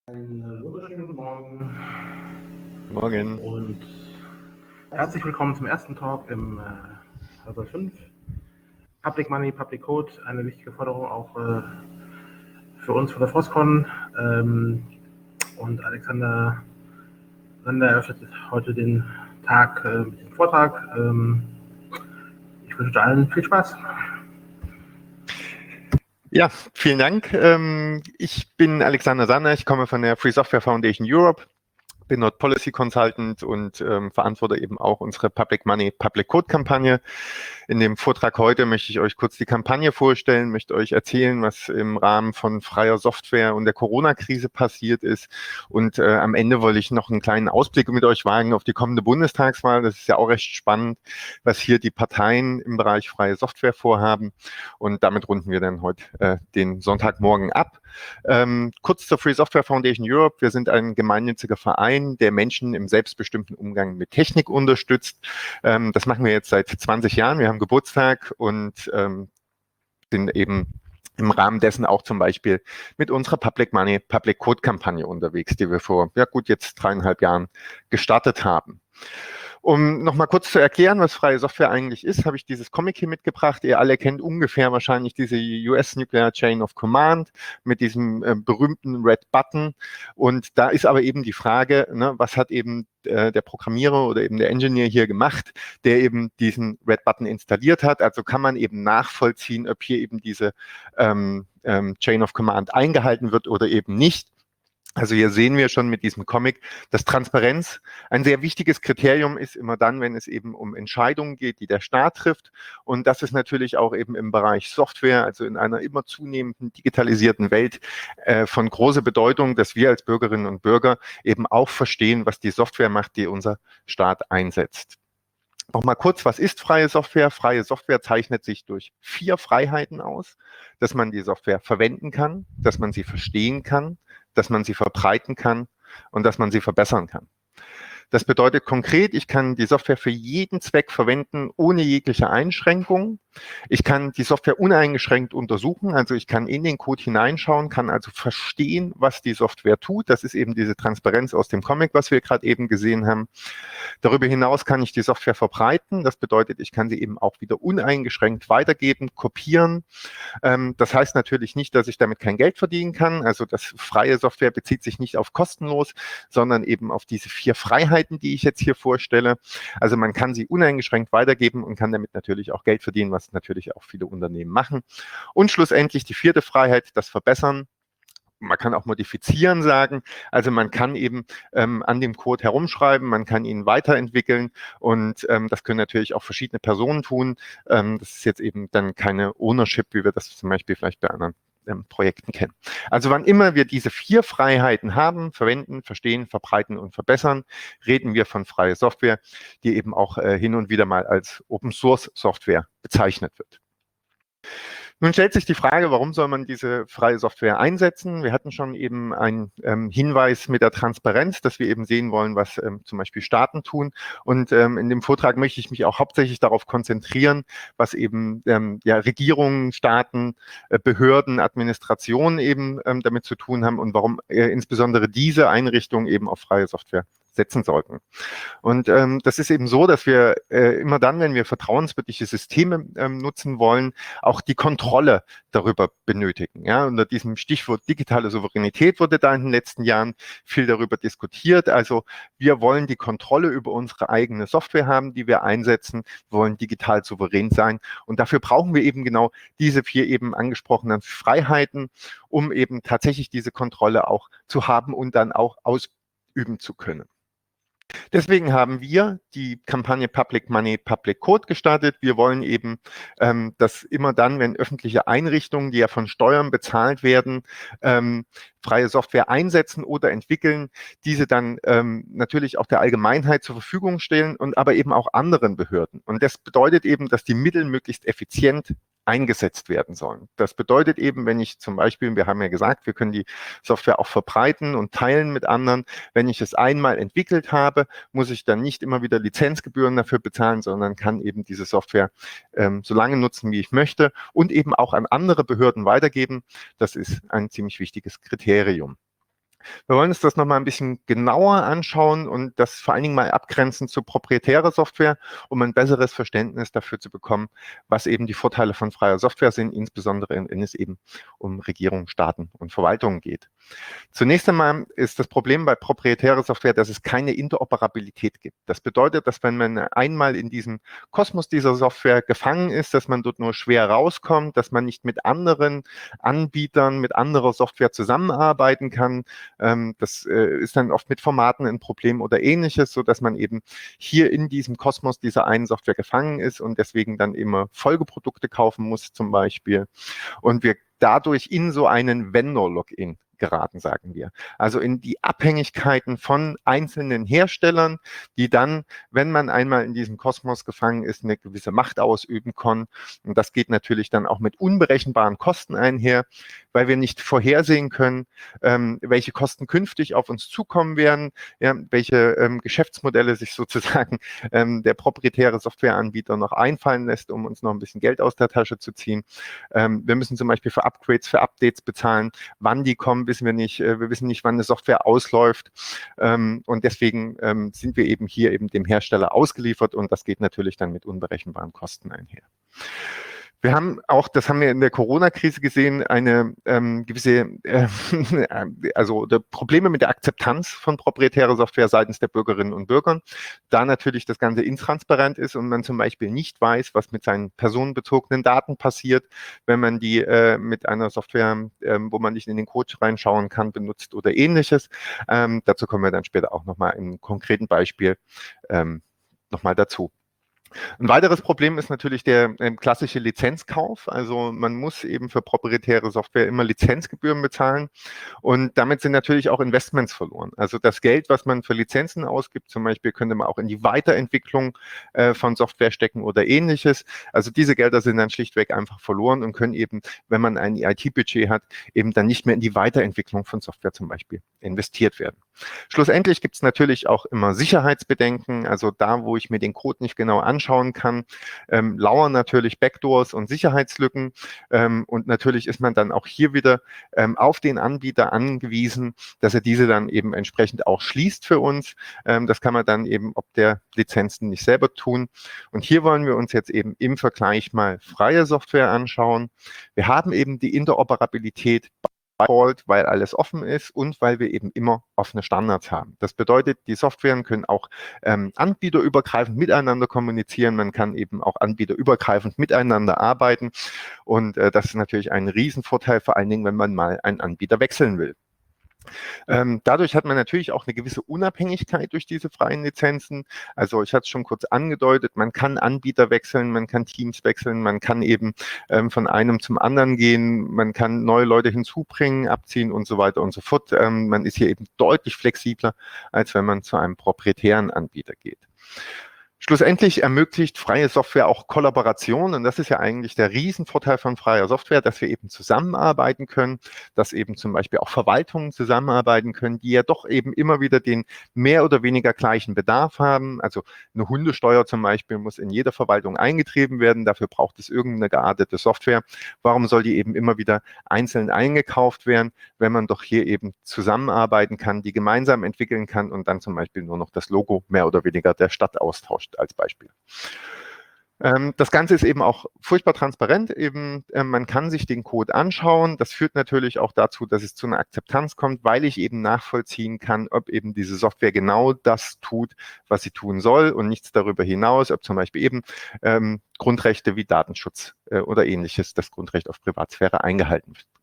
Einen wunderschönen guten Morgen Morgen. und herzlich willkommen zum ersten Talk im Hörsaal 5. Public Money, Public Code, eine wichtige Forderung auch für uns von der FOSCON. Und Alexander Render eröffnet heute den Tag mit dem Vortrag. Ich wünsche allen viel Spaß. Ja, vielen Dank. Ich bin Alexander Sanner, ich komme von der Free Software Foundation Europe, bin dort Policy Consultant und verantworte eben auch unsere Public Money, Public Code Kampagne. In dem Vortrag heute möchte ich euch kurz die Kampagne vorstellen, möchte euch erzählen, was im Rahmen von freier Software und der Corona-Krise passiert ist. Und am Ende wollte ich noch einen kleinen Ausblick mit euch wagen auf die kommende Bundestagswahl. Das ist ja auch recht spannend, was hier die Parteien im Bereich freie Software vorhaben. Und damit runden wir dann heute den Sonntagmorgen ab. Kurz zur Free Software Foundation Europe. Wir sind ein gemeinnütziger Verein, der Menschen im selbstbestimmten Umgang mit Technik unterstützt. Das machen wir jetzt seit 20 Jahren. Wir haben Geburtstag und sind eben im Rahmen dessen auch zum Beispiel mit unserer Public Money, Public Code Kampagne unterwegs, die wir vor, ja gut, jetzt 3,5 Jahren gestartet haben. Um nochmal kurz zu erklären, was freie Software eigentlich ist, habe ich dieses Comic hier mitgebracht. Ihr alle kennt ungefähr wahrscheinlich diese US Nuclear Chain of Command mit diesem berühmten Red Button. Und da ist aber eben die Frage, ne, was hat eben der Programmierer oder eben der Engineer hier gemacht, der eben diesen Red Button installiert hat. Also kann man eben nachvollziehen, ob hier eben diese Chain of Command eingehalten wird oder eben nicht. Also hier sehen wir schon mit diesem Comic, dass Transparenz ein sehr wichtiges Kriterium ist, immer dann, wenn es eben um Entscheidungen geht, die der Staat trifft. Und das ist natürlich auch eben im Bereich Software, also in einer immer zunehmenden digitalisierten Welt von großer Bedeutung, dass wir als Bürgerinnen und Bürger eben auch verstehen, was die Software macht, die unser Staat einsetzt. Nochmal kurz, was ist freie Software? Freie Software zeichnet sich durch 4 Freiheiten aus, dass man die Software verwenden kann, dass man sie verstehen kann, dass man sie verbreiten kann und dass man sie verbessern kann. Das bedeutet konkret, ich kann die Software für jeden Zweck verwenden, ohne jegliche Einschränkung. Ich kann die Software uneingeschränkt untersuchen, also ich kann in den Code hineinschauen, kann also verstehen, was die Software tut. Das ist eben diese Transparenz aus dem Comic, was wir gerade eben gesehen haben. Darüber hinaus kann ich die Software verbreiten. Das bedeutet, ich kann sie eben auch wieder uneingeschränkt weitergeben, kopieren. Das heißt natürlich nicht, dass ich damit kein Geld verdienen kann. Also das freie Software bezieht sich nicht auf kostenlos, sondern eben auf diese 4 Freiheiten, die ich jetzt hier vorstelle. Also man kann sie uneingeschränkt weitergeben und kann damit natürlich auch Geld verdienen, was natürlich auch viele Unternehmen machen. Und schlussendlich die 4. Freiheit, das Verbessern. Man kann auch modifizieren sagen. Also man kann eben an dem Code herumschreiben, man kann ihn weiterentwickeln und das können natürlich auch verschiedene Personen tun. Das ist jetzt eben dann keine Ownership, wie wir das zum Beispiel vielleicht bei anderen Projekten kennen. Also wann immer wir diese 4 Freiheiten haben, verwenden, verstehen, verbreiten und verbessern, reden wir von freier Software, die eben auch hin und wieder mal als Open Source Software bezeichnet wird. Nun stellt sich die Frage, warum soll man diese freie Software einsetzen? Wir hatten schon eben einen Hinweis mit der Transparenz, dass wir eben sehen wollen, was zum Beispiel Staaten tun. Und in dem Vortrag möchte ich mich auch hauptsächlich darauf konzentrieren, was eben ja, Regierungen, Staaten, Behörden, Administrationen eben damit zu tun haben und warum insbesondere diese Einrichtungen eben auf freie Software setzen sollten. Und das ist eben so, dass wir immer dann, wenn wir vertrauenswürdige Systeme nutzen wollen, auch die Kontrolle darüber benötigen. Ja, unter diesem Stichwort digitale Souveränität wurde da in den letzten Jahren viel darüber diskutiert. Also wir wollen die Kontrolle über unsere eigene Software haben, die wir einsetzen, wollen digital souverän sein. Und dafür brauchen wir eben genau diese 4 eben angesprochenen Freiheiten, um eben tatsächlich diese Kontrolle auch zu haben und dann auch ausüben zu können. Deswegen haben wir die Kampagne Public Money, Public Code gestartet. Wir wollen eben, dass immer dann, wenn öffentliche Einrichtungen, die ja von Steuern bezahlt werden, freie Software einsetzen oder entwickeln, diese dann natürlich auch der Allgemeinheit zur Verfügung stellen und aber eben auch anderen Behörden. Und das bedeutet eben, dass die Mittel möglichst effizient eingesetzt werden sollen. Das bedeutet eben, wenn ich zum Beispiel, wir haben ja gesagt, wir können die Software auch verbreiten und teilen mit anderen. Wenn ich es einmal entwickelt habe, muss ich dann nicht immer wieder Lizenzgebühren dafür bezahlen, sondern kann eben diese Software so lange nutzen, wie ich möchte und eben auch an andere Behörden weitergeben. Das ist ein ziemlich wichtiges Kriterium. Wir wollen uns das nochmal ein bisschen genauer anschauen und das vor allen Dingen mal abgrenzen zu proprietärer Software, um ein besseres Verständnis dafür zu bekommen, was eben die Vorteile von freier Software sind, insbesondere wenn es eben um Regierungen, Staaten und Verwaltungen geht. Zunächst einmal ist das Problem bei proprietärer Software, dass es keine Interoperabilität gibt. Das bedeutet, dass wenn man einmal in diesem Kosmos dieser Software gefangen ist, dass man dort nur schwer rauskommt, dass man nicht mit anderen Anbietern, mit anderer Software zusammenarbeiten kann. Das ist dann oft mit Formaten ein Problem oder ähnliches, sodass man eben hier in diesem Kosmos dieser einen Software gefangen ist und deswegen dann immer Folgeprodukte kaufen muss zum Beispiel. Und wir dadurch in so einen Vendor-Login geraten, sagen wir. Also in die Abhängigkeiten von einzelnen Herstellern, die dann, wenn man einmal in diesem Kosmos gefangen ist, eine gewisse Macht ausüben können. Und das geht natürlich dann auch mit unberechenbaren Kosten einher, weil wir nicht vorhersehen können, welche Kosten künftig auf uns zukommen werden, ja, welche Geschäftsmodelle sich sozusagen der proprietäre Softwareanbieter noch einfallen lässt, um uns noch ein bisschen Geld aus der Tasche zu ziehen. Wir müssen zum Beispiel für Upgrades, für Updates bezahlen. Wann die kommen, wissen wir nicht. Wir wissen nicht, wann eine Software ausläuft. Und deswegen sind wir eben hier eben dem Hersteller ausgeliefert und das geht natürlich dann mit unberechenbaren Kosten einher. Wir haben auch, das haben wir in der Corona-Krise gesehen, eine gewisse, also Probleme mit der Akzeptanz von proprietärer Software seitens der Bürgerinnen und Bürger, da natürlich das Ganze intransparent ist und man zum Beispiel nicht weiß, was mit seinen personenbezogenen Daten passiert, wenn man die mit einer Software, wo man nicht in den Code reinschauen kann, benutzt oder ähnliches. Dazu kommen wir dann später auch nochmal im konkreten Beispiel nochmal dazu. Ein weiteres Problem ist natürlich der klassische Lizenzkauf. Also man muss eben für proprietäre Software immer Lizenzgebühren bezahlen und damit sind natürlich auch Investments verloren. Also das Geld, was man für Lizenzen ausgibt, zum Beispiel könnte man auch in die Weiterentwicklung von Software stecken oder ähnliches. Also diese Gelder sind dann schlichtweg einfach verloren und können eben, wenn man ein IT-Budget hat, eben dann nicht mehr in die Weiterentwicklung von Software zum Beispiel investiert werden. Schlussendlich gibt es natürlich auch immer Sicherheitsbedenken, also da, wo ich mir den Code nicht genau anschauen kann, lauern natürlich Backdoors und Sicherheitslücken und natürlich ist man dann auch hier wieder auf den Anbieter angewiesen, dass er diese dann eben entsprechend auch schließt für uns. Das kann man dann eben ob der Lizenzen nicht selber tun. Und hier wollen wir uns jetzt eben im Vergleich mal freie Software anschauen. Wir haben eben die Interoperabilität weil alles offen ist und weil wir eben immer offene Standards haben. Das bedeutet, die Softwaren können auch anbieterübergreifend miteinander kommunizieren. Man kann eben auch anbieterübergreifend miteinander arbeiten. Und das ist natürlich ein Riesenvorteil, vor allen Dingen, wenn man mal einen Anbieter wechseln will. Dadurch hat man natürlich auch eine gewisse Unabhängigkeit durch diese freien Lizenzen. Also ich hatte es schon kurz angedeutet, man kann Anbieter wechseln, man kann Teams wechseln, man kann eben von einem zum anderen gehen, man kann neue Leute hinzubringen, abziehen und so weiter und so fort. Man ist hier eben deutlich flexibler, als wenn man zu einem proprietären Anbieter geht. Schlussendlich ermöglicht freie Software auch Kollaboration und das ist ja eigentlich der Riesenvorteil von freier Software, dass wir eben zusammenarbeiten können, dass eben zum Beispiel auch Verwaltungen zusammenarbeiten können, die ja doch eben immer wieder den mehr oder weniger gleichen Bedarf haben. Also eine Hundesteuer zum Beispiel muss in jeder Verwaltung eingetrieben werden, dafür braucht es irgendeine geartete Software. Warum soll die eben immer wieder einzeln eingekauft werden, wenn man doch hier eben zusammenarbeiten kann, die gemeinsam entwickeln kann und dann zum Beispiel nur noch das Logo mehr oder weniger der Stadt austauscht als Beispiel. Das Ganze ist eben auch furchtbar transparent. Man kann sich den Code anschauen. Das führt natürlich auch dazu, dass es zu einer Akzeptanz kommt, weil ich eben nachvollziehen kann, ob eben diese Software genau das tut, was sie tun soll und nichts darüber hinaus, ob zum Beispiel eben Grundrechte wie Datenschutz oder ähnliches, das Grundrecht auf Privatsphäre eingehalten wird.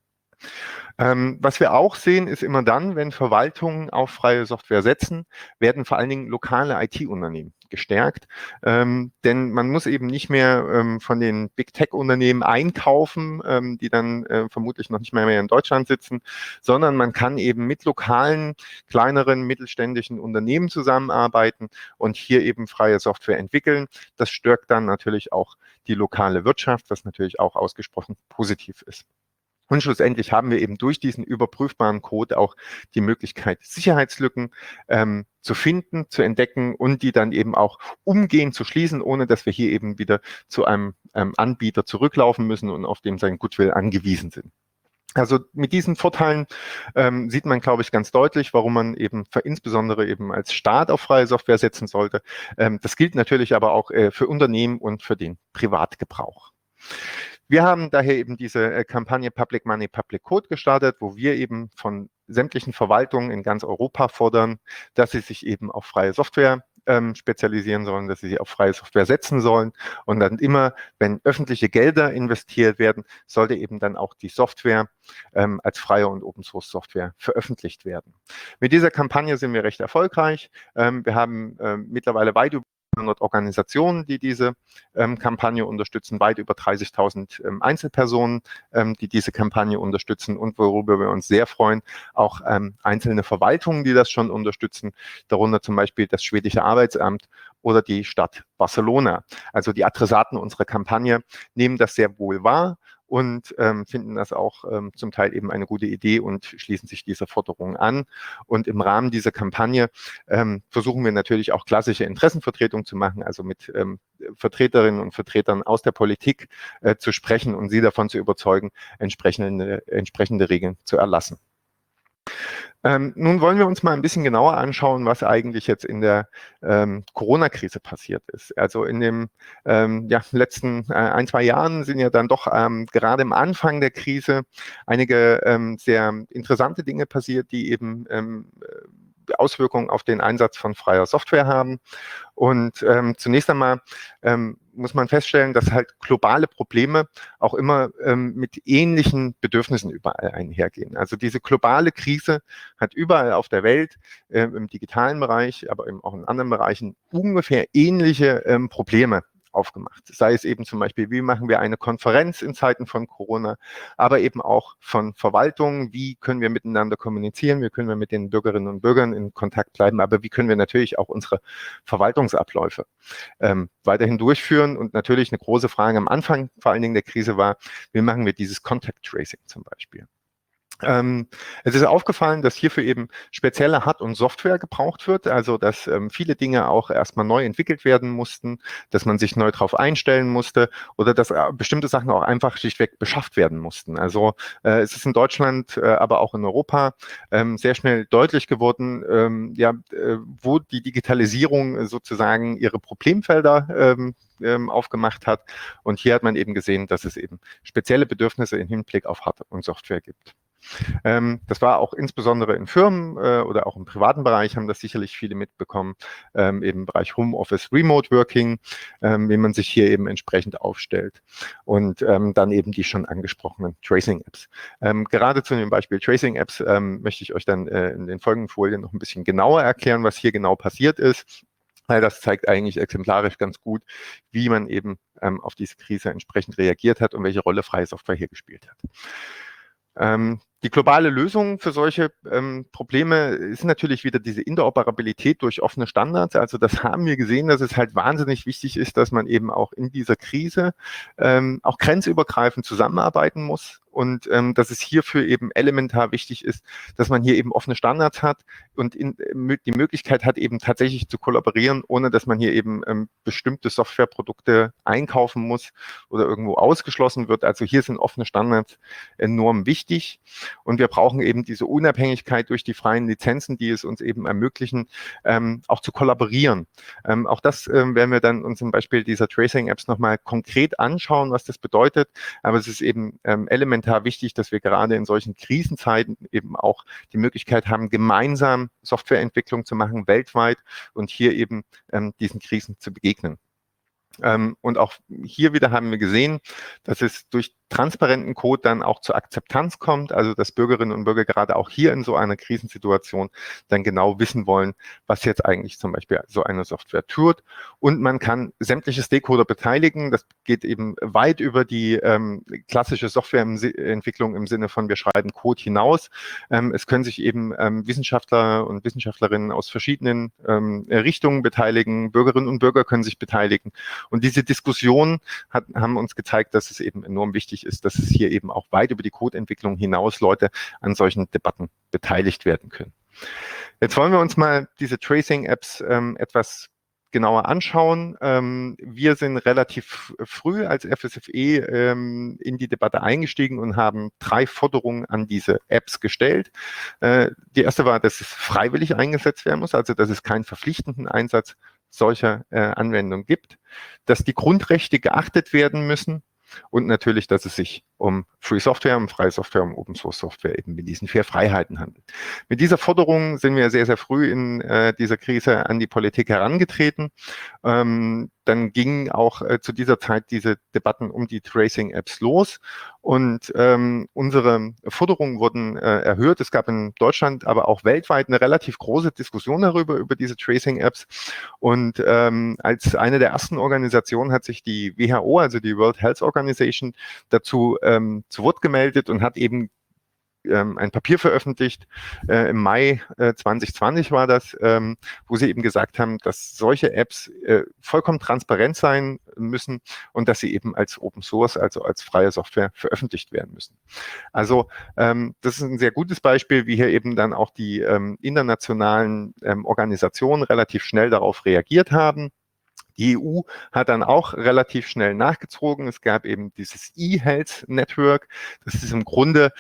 Was wir auch sehen, ist immer dann, wenn Verwaltungen auf freie Software setzen, werden vor allen Dingen lokale IT-Unternehmen gestärkt. Denn man muss eben nicht mehr von den Big Tech-Unternehmen einkaufen, die dann vermutlich noch nicht mehr in Deutschland sitzen, sondern man kann eben mit lokalen, kleineren, mittelständischen Unternehmen zusammenarbeiten und hier eben freie Software entwickeln. Das stärkt dann natürlich auch die lokale Wirtschaft, was natürlich auch ausgesprochen positiv ist. Und schlussendlich haben wir eben durch diesen überprüfbaren Code auch die Möglichkeit, Sicherheitslücken zu finden, zu entdecken und die dann eben auch umgehend zu schließen, ohne dass wir hier eben wieder zu einem Anbieter zurücklaufen müssen und auf dem sein Goodwill angewiesen sind. Also mit diesen Vorteilen sieht man, glaube ich, ganz deutlich, warum man eben insbesondere eben als Staat auf freie Software setzen sollte. Das gilt natürlich aber auch für Unternehmen und für den Privatgebrauch. Wir haben daher eben diese Kampagne Public Money, Public Code gestartet, wo wir eben von sämtlichen Verwaltungen in ganz Europa fordern, dass sie sich eben auf freie Software spezialisieren sollen, dass sie auf freie Software setzen sollen. Und dann immer, wenn öffentliche Gelder investiert werden, sollte eben dann auch die Software als freie und Open Source Software veröffentlicht werden. Mit dieser Kampagne sind wir recht erfolgreich. Wir haben mittlerweile weit über 100 Organisationen, die diese Kampagne unterstützen, weit über 30.000 Einzelpersonen, die diese Kampagne unterstützen und worüber wir uns sehr freuen, auch einzelne Verwaltungen, die das schon unterstützen, darunter zum Beispiel das schwedische Arbeitsamt oder die Stadt Barcelona. Also die Adressaten unserer Kampagne nehmen das sehr wohl wahr und finden das auch zum Teil eben eine gute Idee und schließen sich dieser Forderung an. Und im Rahmen dieser Kampagne versuchen wir natürlich auch klassische Interessenvertretung zu machen, also mit Vertreterinnen und Vertretern aus der Politik zu sprechen und sie davon zu überzeugen, entsprechende Regeln zu erlassen. Nun wollen wir uns mal ein bisschen genauer anschauen, was eigentlich jetzt in der Corona-Krise passiert ist. Also in den letzten 1-2 Jahren sind ja dann doch gerade am Anfang der Krise einige sehr interessante Dinge passiert, die eben Auswirkungen auf den Einsatz von freier Software haben. Und zunächst einmal muss man feststellen, dass halt globale Probleme auch immer mit ähnlichen Bedürfnissen überall einhergehen. Also diese globale Krise hat überall auf der Welt im digitalen Bereich, aber eben auch in anderen Bereichen ungefähr ähnliche Probleme aufgemacht. Sei es eben zum Beispiel, wie machen wir eine Konferenz in Zeiten von Corona, aber eben auch von Verwaltungen, wie können wir miteinander kommunizieren, wie können wir mit den Bürgerinnen und Bürgern in Kontakt bleiben, aber wie können wir natürlich auch unsere Verwaltungsabläufe weiterhin durchführen. Und natürlich eine große Frage am Anfang, vor allen Dingen der Krise war, wie machen wir dieses Contact Tracing zum Beispiel. Es ist aufgefallen, dass hierfür eben spezielle Hard- und Software gebraucht wird, also dass viele Dinge auch erstmal neu entwickelt werden mussten, dass man sich neu darauf einstellen musste oder dass bestimmte Sachen auch einfach schlichtweg beschafft werden mussten. Also es ist in Deutschland, aber auch in Europa sehr schnell deutlich geworden, wo die Digitalisierung sozusagen ihre Problemfelder aufgemacht hat. Und hier hat man eben gesehen, dass es eben spezielle Bedürfnisse im Hinblick auf Hard- und Software gibt. Das war auch insbesondere in Firmen oder auch im privaten Bereich, haben das sicherlich viele mitbekommen, eben im Bereich Homeoffice, Remote Working, wie man sich hier eben entsprechend aufstellt. Und dann eben die schon angesprochenen Tracing-Apps. Gerade zu dem Beispiel Tracing-Apps möchte ich euch dann in den folgenden Folien noch ein bisschen genauer erklären, was hier genau passiert ist. Weil das zeigt eigentlich exemplarisch ganz gut, wie man eben auf diese Krise entsprechend reagiert hat und welche Rolle freie Software hier gespielt hat. Die globale Lösung für solche Probleme ist natürlich wieder diese Interoperabilität durch offene Standards. Also das haben wir gesehen, dass es halt wahnsinnig wichtig ist, dass man eben auch in dieser Krise auch grenzübergreifend zusammenarbeiten muss. Und dass es hierfür eben elementar wichtig ist, dass man hier eben offene Standards hat und die Möglichkeit hat, eben tatsächlich zu kollaborieren, ohne dass man hier eben bestimmte Softwareprodukte einkaufen muss oder irgendwo ausgeschlossen wird. Also hier sind offene Standards enorm wichtig. Und wir brauchen eben diese Unabhängigkeit durch die freien Lizenzen, die es uns eben ermöglichen, auch zu kollaborieren. Auch das werden wir dann uns zum Beispiel dieser Tracing-Apps nochmal konkret anschauen, was das bedeutet. Aber es ist eben elementar wichtig, dass wir gerade in solchen Krisenzeiten eben auch die Möglichkeit haben, gemeinsam Softwareentwicklung zu machen, weltweit und hier eben diesen Krisen zu begegnen. Und auch hier wieder haben wir gesehen, dass es durch transparenten Code dann auch zur Akzeptanz kommt, also dass Bürgerinnen und Bürger gerade auch hier in so einer Krisensituation dann genau wissen wollen, was jetzt eigentlich zum Beispiel so eine Software tut. Und man kann sämtliche Stakeholder beteiligen. Das geht eben weit über die klassische Softwareentwicklung im Sinne von wir schreiben Code hinaus. Es können sich eben Wissenschaftler und Wissenschaftlerinnen aus verschiedenen Richtungen beteiligen. Bürgerinnen und Bürger können sich beteiligen. Und diese Diskussionen haben uns gezeigt, dass es eben enorm wichtig ist, dass es hier eben auch weit über die Codeentwicklung hinaus Leute an solchen Debatten beteiligt werden können. Jetzt wollen wir uns mal diese Tracing-Apps etwas genauer anschauen. Wir sind relativ früh als FSFE in die Debatte eingestiegen und haben 3 Forderungen an diese Apps gestellt. Die erste war, dass es freiwillig eingesetzt werden muss, also dass es keinen verpflichtenden Einsatz solcher Anwendungen gibt, dass die Grundrechte geachtet werden müssen und natürlich, dass es sich um Free Software, um freie Software, um Open Source Software eben mit diesen 4 Freiheiten handelt. Mit dieser Forderung sind wir sehr, sehr früh in dieser Krise an die Politik herangetreten. Dann gingen auch zu dieser Zeit diese Debatten um die Tracing-Apps los und unsere Forderungen wurden erhöht. Es gab in Deutschland, aber auch weltweit eine relativ große Diskussion darüber, über diese Tracing-Apps. Und als eine der ersten Organisationen hat sich die WHO, also die World Health Organization, dazu zu Wort gemeldet und hat eben ein Papier veröffentlicht, im Mai 2020 war das, wo sie eben gesagt haben, dass solche Apps vollkommen transparent sein müssen und dass sie eben als Open Source, also als freie Software veröffentlicht werden müssen. Also das ist ein sehr gutes Beispiel, wie hier eben dann auch die internationalen Organisationen relativ schnell darauf reagiert haben. Die EU hat dann auch relativ schnell nachgezogen. Es gab eben dieses eHealth Network. Das ist im Grunde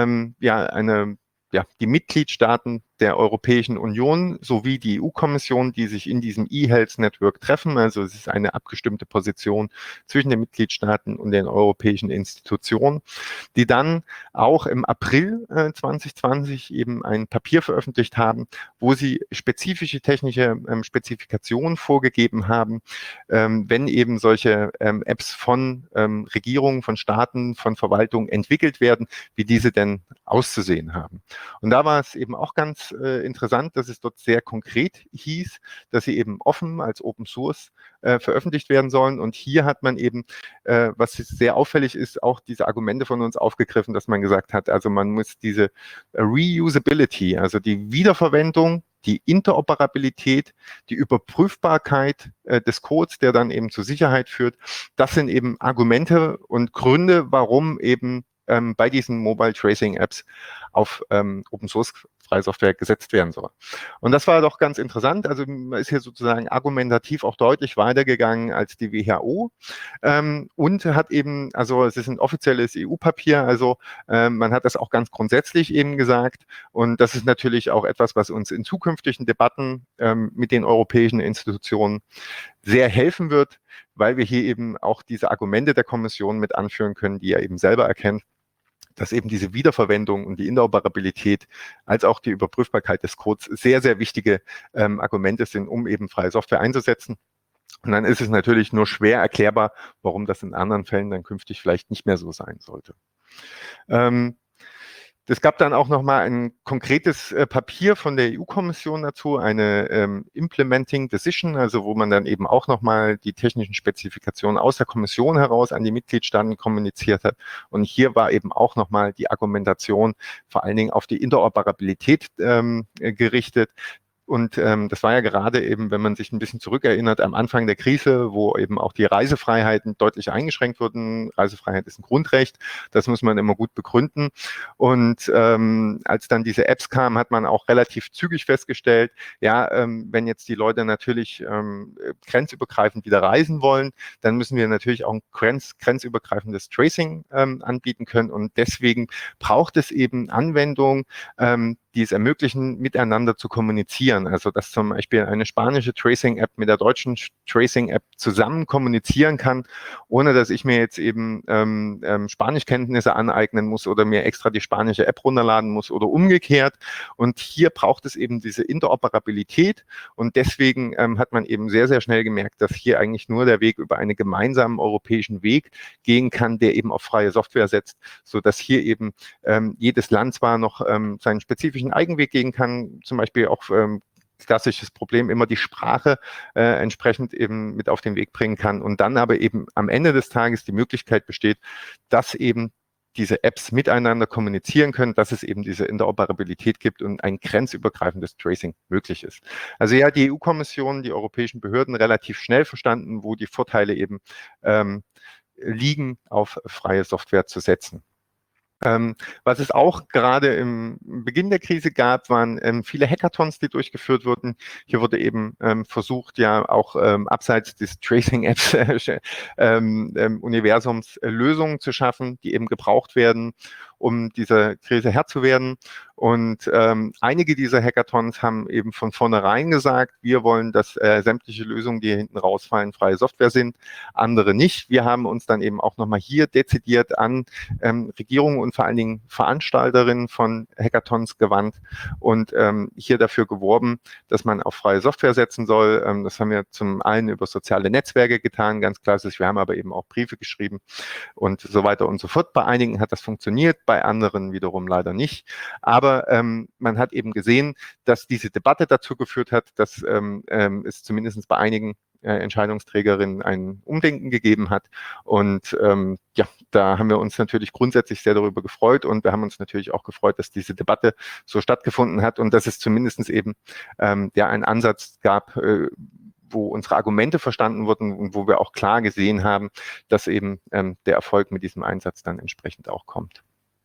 die Mitgliedstaaten der Europäischen Union sowie die EU-Kommission, die sich in diesem eHealth Network treffen. Also es ist eine abgestimmte Position zwischen den Mitgliedstaaten und den europäischen Institutionen, die dann auch im April 2020 eben ein Papier veröffentlicht haben, wo sie spezifische technische Spezifikationen vorgegeben haben, wenn eben solche Apps von Regierungen, von Staaten, von Verwaltungen entwickelt werden, wie diese denn auszusehen haben. Und da war es eben auch ganz interessant, dass es dort sehr konkret hieß, dass sie eben offen als Open Source veröffentlicht werden sollen. Und hier hat man eben, was sehr auffällig ist, auch diese Argumente von uns aufgegriffen, dass man gesagt hat, also man muss diese Reusability, also die Wiederverwendung, die Interoperabilität, die Überprüfbarkeit des Codes, der dann eben zur Sicherheit führt, das sind eben Argumente und Gründe, warum eben bei diesen Mobile Tracing Apps auf Open Source freie Software gesetzt werden soll. Und das war doch ganz interessant. Also man ist hier sozusagen argumentativ auch deutlich weitergegangen als die WHO und hat eben, also es ist ein offizielles EU-Papier, also man hat das auch ganz grundsätzlich eben gesagt und das ist natürlich auch etwas, was uns in zukünftigen Debatten mit den europäischen Institutionen sehr helfen wird, weil wir hier eben auch diese Argumente der Kommission mit anführen können, die er eben selber erkennt, dass eben diese Wiederverwendung und die Interoperabilität als auch die Überprüfbarkeit des Codes sehr, sehr wichtige Argumente sind, um eben freie Software einzusetzen. Und dann ist es natürlich nur schwer erklärbar, warum das in anderen Fällen dann künftig vielleicht nicht mehr so sein sollte. Es gab dann auch nochmal ein konkretes Papier von der EU-Kommission dazu, eine Implementing Decision, also wo man dann eben auch nochmal die technischen Spezifikationen aus der Kommission heraus an die Mitgliedstaaten kommuniziert hat. Und hier war eben auch nochmal die Argumentation vor allen Dingen auf die Interoperabilität gerichtet. Und das war ja gerade eben, wenn man sich ein bisschen zurückerinnert, am Anfang der Krise, wo eben auch die Reisefreiheiten deutlich eingeschränkt wurden. Reisefreiheit ist ein Grundrecht, das muss man immer gut begründen. Und als dann diese Apps kamen, hat man auch relativ zügig festgestellt, ja, wenn jetzt die Leute natürlich grenzübergreifend wieder reisen wollen, dann müssen wir natürlich auch ein grenzübergreifendes Tracing anbieten können. Und deswegen braucht es eben Anwendungen, die es ermöglichen, miteinander zu kommunizieren. Also dass zum Beispiel eine spanische Tracing-App mit der deutschen Tracing-App zusammen kommunizieren kann, ohne dass ich mir jetzt eben Spanischkenntnisse aneignen muss oder mir extra die spanische App runterladen muss oder umgekehrt. Und hier braucht es eben diese Interoperabilität. Und deswegen hat man eben sehr, sehr schnell gemerkt, dass hier eigentlich nur der Weg über einen gemeinsamen europäischen Weg gehen kann, der eben auf freie Software setzt, sodass hier eben jedes Land zwar noch seinen spezifischen Eigenweg gehen kann, zum Beispiel auch klassisches Problem, immer die Sprache entsprechend eben mit auf den Weg bringen kann und dann aber eben am Ende des Tages die Möglichkeit besteht, dass eben diese Apps miteinander kommunizieren können, dass es eben diese Interoperabilität gibt und ein grenzübergreifendes Tracing möglich ist. Also ja, die EU-Kommission, die europäischen Behörden relativ schnell verstanden, wo die Vorteile eben liegen, auf freie Software zu setzen. Was es auch gerade im Beginn der Krise gab, waren viele Hackathons, die durchgeführt wurden. Hier wurde eben versucht, ja auch abseits des Tracing-Apps Universums Lösungen zu schaffen, die eben gebraucht werden, um dieser Krise Herr zu werden. Und einige dieser Hackathons haben eben von vornherein gesagt, wir wollen, dass sämtliche Lösungen, die hier hinten rausfallen, freie Software sind, andere nicht. Wir haben uns dann eben auch nochmal hier dezidiert an Regierungen und vor allen Dingen Veranstalterinnen von Hackathons gewandt und hier dafür geworben, dass man auf freie Software setzen soll. Das haben wir zum einen über soziale Netzwerke getan, ganz klassisch. Wir haben aber eben auch Briefe geschrieben und so weiter und so fort. Bei einigen hat das funktioniert, bei anderen wiederum leider nicht. Aber man hat eben gesehen, dass diese Debatte dazu geführt hat, dass es zumindest bei einigen Entscheidungsträgerinnen ein Umdenken gegeben hat. Und ja, da haben wir uns natürlich grundsätzlich sehr darüber gefreut und wir haben uns natürlich auch gefreut, dass diese Debatte so stattgefunden hat und dass es zumindest eben ja einen Ansatz gab, wo unsere Argumente verstanden wurden und wo wir auch klar gesehen haben, dass eben der Erfolg mit diesem Einsatz dann entsprechend auch kommt.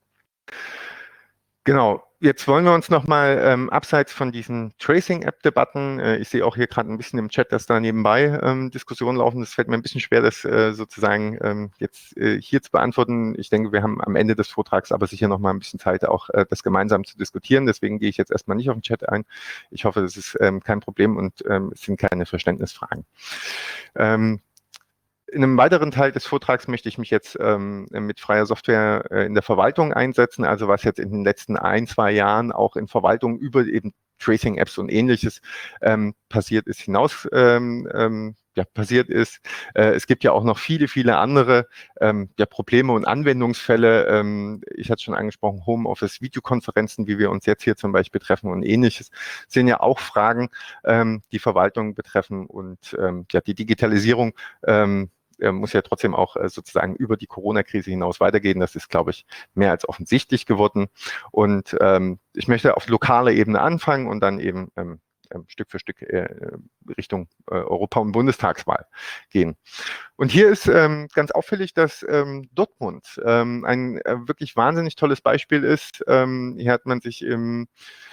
Genau, jetzt wollen wir uns nochmal abseits von diesen Tracing-App-Debatten, ich sehe auch hier gerade ein bisschen im Chat, dass da nebenbei Diskussionen laufen. Das fällt mir ein bisschen schwer, das sozusagen jetzt hier zu beantworten. Ich denke, wir haben am Ende des Vortrags aber sicher nochmal ein bisschen Zeit, auch das gemeinsam zu diskutieren. Deswegen gehe ich jetzt erstmal nicht auf den Chat ein. Ich hoffe, das ist kein Problem und es sind keine Verständnisfragen. In einem weiteren Teil des Vortrags möchte ich mich jetzt mit freier Software in der Verwaltung einsetzen, also was jetzt in den letzten 1-2 Jahren auch in Verwaltung über eben Tracing-Apps und Ähnliches passiert ist, passiert ist. Es gibt ja auch noch viele, viele andere Probleme und Anwendungsfälle. Ich hatte schon angesprochen, Homeoffice, Videokonferenzen, wie wir uns jetzt hier zum Beispiel treffen und Ähnliches, sind ja auch Fragen, die Verwaltung betreffen und die Digitalisierung muss ja trotzdem auch sozusagen über die Corona-Krise hinaus weitergehen. Das ist, glaube ich, mehr als offensichtlich geworden. Und ich möchte auf lokaler Ebene anfangen und dann eben Stück für Stück Richtung Europa- und Bundestagswahl gehen. Und hier ist ganz auffällig, dass Dortmund ein wirklich wahnsinnig tolles Beispiel ist. Hier hat man sich im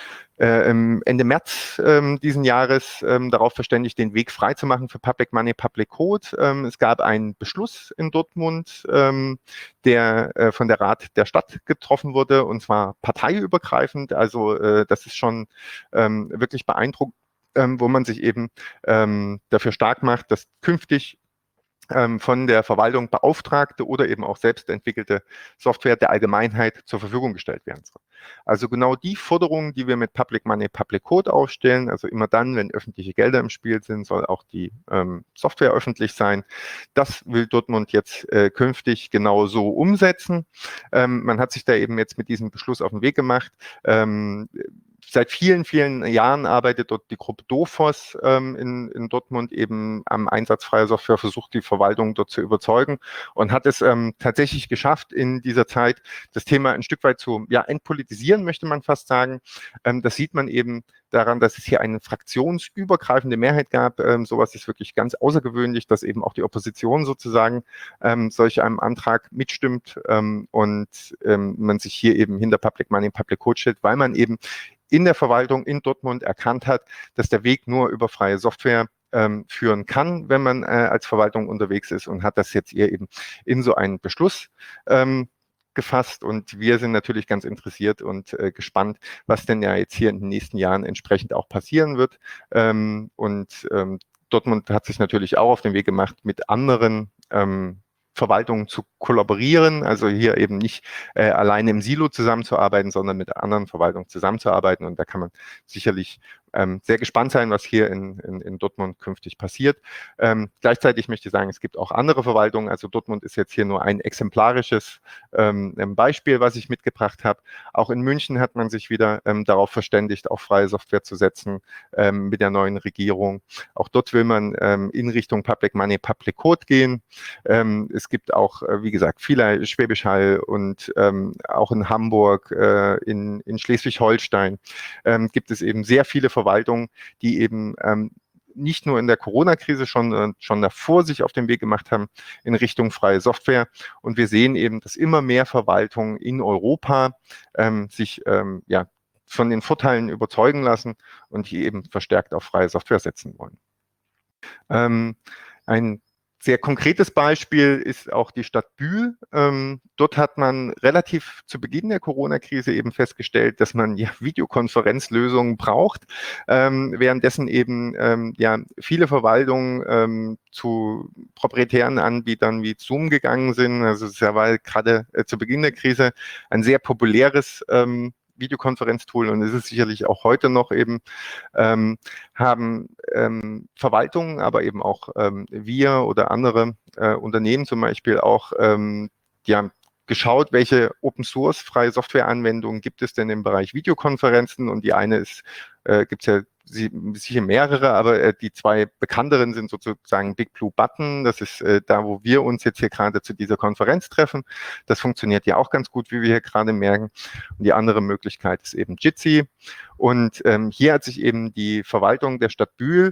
Ende März diesen Jahres darauf verständigt, den Weg freizumachen für Public Money, Public Code. Es gab einen Beschluss in Dortmund, der von der Rat der Stadt getroffen wurde, und zwar parteiübergreifend. Also das ist schon wirklich beeindruckend, wo man sich eben dafür stark macht, dass künftig von der Verwaltung beauftragte oder eben auch selbst entwickelte Software der Allgemeinheit zur Verfügung gestellt werden soll. Also genau die Forderungen, die wir mit Public Money, Public Code aufstellen, also immer dann, wenn öffentliche Gelder im Spiel sind, soll auch die Software öffentlich sein. Das will Dortmund jetzt künftig genau so umsetzen. Man hat sich da eben jetzt mit diesem Beschluss auf den Weg gemacht. Seit vielen, vielen Jahren arbeitet dort die Gruppe Dophos in Dortmund eben am Einsatz freier Software, versucht die Verwaltung dort zu überzeugen und hat es tatsächlich geschafft, in dieser Zeit das Thema ein Stück weit zu entpolitisieren, möchte man fast sagen. Das sieht man eben daran, dass es hier eine fraktionsübergreifende Mehrheit gab. Sowas ist wirklich ganz außergewöhnlich, dass eben auch die Opposition sozusagen solch einem Antrag mitstimmt und man sich hier eben hinter Public Money, Public Code stellt, weil man eben in der Verwaltung in Dortmund erkannt hat, dass der Weg nur über freie Software führen kann, wenn man als Verwaltung unterwegs ist, und hat das jetzt hier eben in so einen Beschluss gefasst. Und wir sind natürlich ganz interessiert und gespannt, was denn ja jetzt hier in den nächsten Jahren entsprechend auch passieren wird. Dortmund hat sich natürlich auch auf den Weg gemacht, mit anderen Verwaltungen zu kollaborieren, also hier eben nicht alleine im Silo zusammenzuarbeiten, sondern mit anderen Verwaltungen zusammenzuarbeiten. Und da kann man sicherlich sehr gespannt sein, was hier in Dortmund künftig passiert. Gleichzeitig möchte ich sagen, es gibt auch andere Verwaltungen. Also Dortmund ist jetzt hier nur ein exemplarisches Beispiel, was ich mitgebracht habe. Auch in München hat man sich wieder darauf verständigt, auf freie Software zu setzen mit der neuen Regierung. Auch dort will man in Richtung Public Money, Public Code gehen. Es gibt auch, wie gesagt, viele Schwäbisch Hall und auch in Hamburg, in Schleswig-Holstein gibt es eben sehr viele Verwaltungen, die eben nicht nur in der Corona-Krise schon davor sich auf den Weg gemacht haben in Richtung freie Software. Und wir sehen eben, dass immer mehr Verwaltungen in Europa sich von den Vorteilen überzeugen lassen und hier eben verstärkt auf freie Software setzen wollen. Ein sehr konkretes Beispiel ist auch die Stadt Bühl. Dort hat man relativ zu Beginn der Corona-Krise eben festgestellt, dass man Videokonferenzlösungen braucht, währenddessen eben viele Verwaltungen zu proprietären Anbietern wie Zoom gegangen sind. Also es war gerade zu Beginn der Krise ein sehr populäres Videokonferenztool und es ist sicherlich auch heute noch eben, haben Verwaltungen, aber eben auch wir oder andere Unternehmen zum Beispiel auch geschaut, welche Open-Source freie Software-Anwendungen gibt es denn im Bereich Videokonferenzen, und die eine ist, gibt es ja sicher mehrere, aber die zwei bekannteren sind sozusagen Big Blue Button. Das ist da, wo wir uns jetzt hier gerade zu dieser Konferenz treffen. Das funktioniert ja auch ganz gut, wie wir hier gerade merken. Und die andere Möglichkeit ist eben Jitsi. Und hier hat sich eben die Verwaltung der Stadt Bühl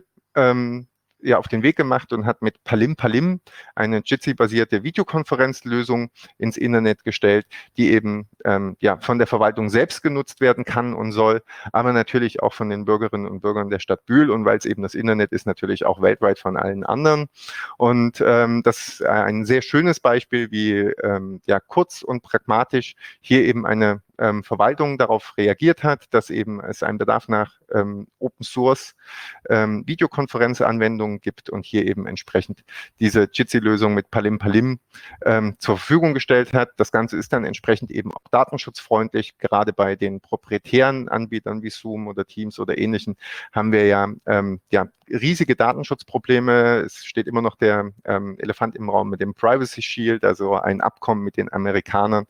auf den Weg gemacht und hat mit Palim Palim eine Jitsi-basierte Videokonferenzlösung ins Internet gestellt, die eben von der Verwaltung selbst genutzt werden kann und soll, aber natürlich auch von den Bürgerinnen und Bürgern der Stadt Bühl, und weil es eben das Internet ist, natürlich auch weltweit von allen anderen. Und das ist ein sehr schönes Beispiel, wie kurz und pragmatisch hier eben eine Verwaltung darauf reagiert hat, dass eben es einen Bedarf nach Open Source Videokonferenzanwendungen gibt und hier eben entsprechend diese Jitsi-Lösung mit Palim Palim zur Verfügung gestellt hat. Das Ganze ist dann entsprechend eben auch datenschutzfreundlich. Gerade bei den proprietären Anbietern wie Zoom oder Teams oder ähnlichen haben wir riesige Datenschutzprobleme. Es steht immer noch der Elefant im Raum mit dem Privacy Shield, also ein Abkommen mit den Amerikanern,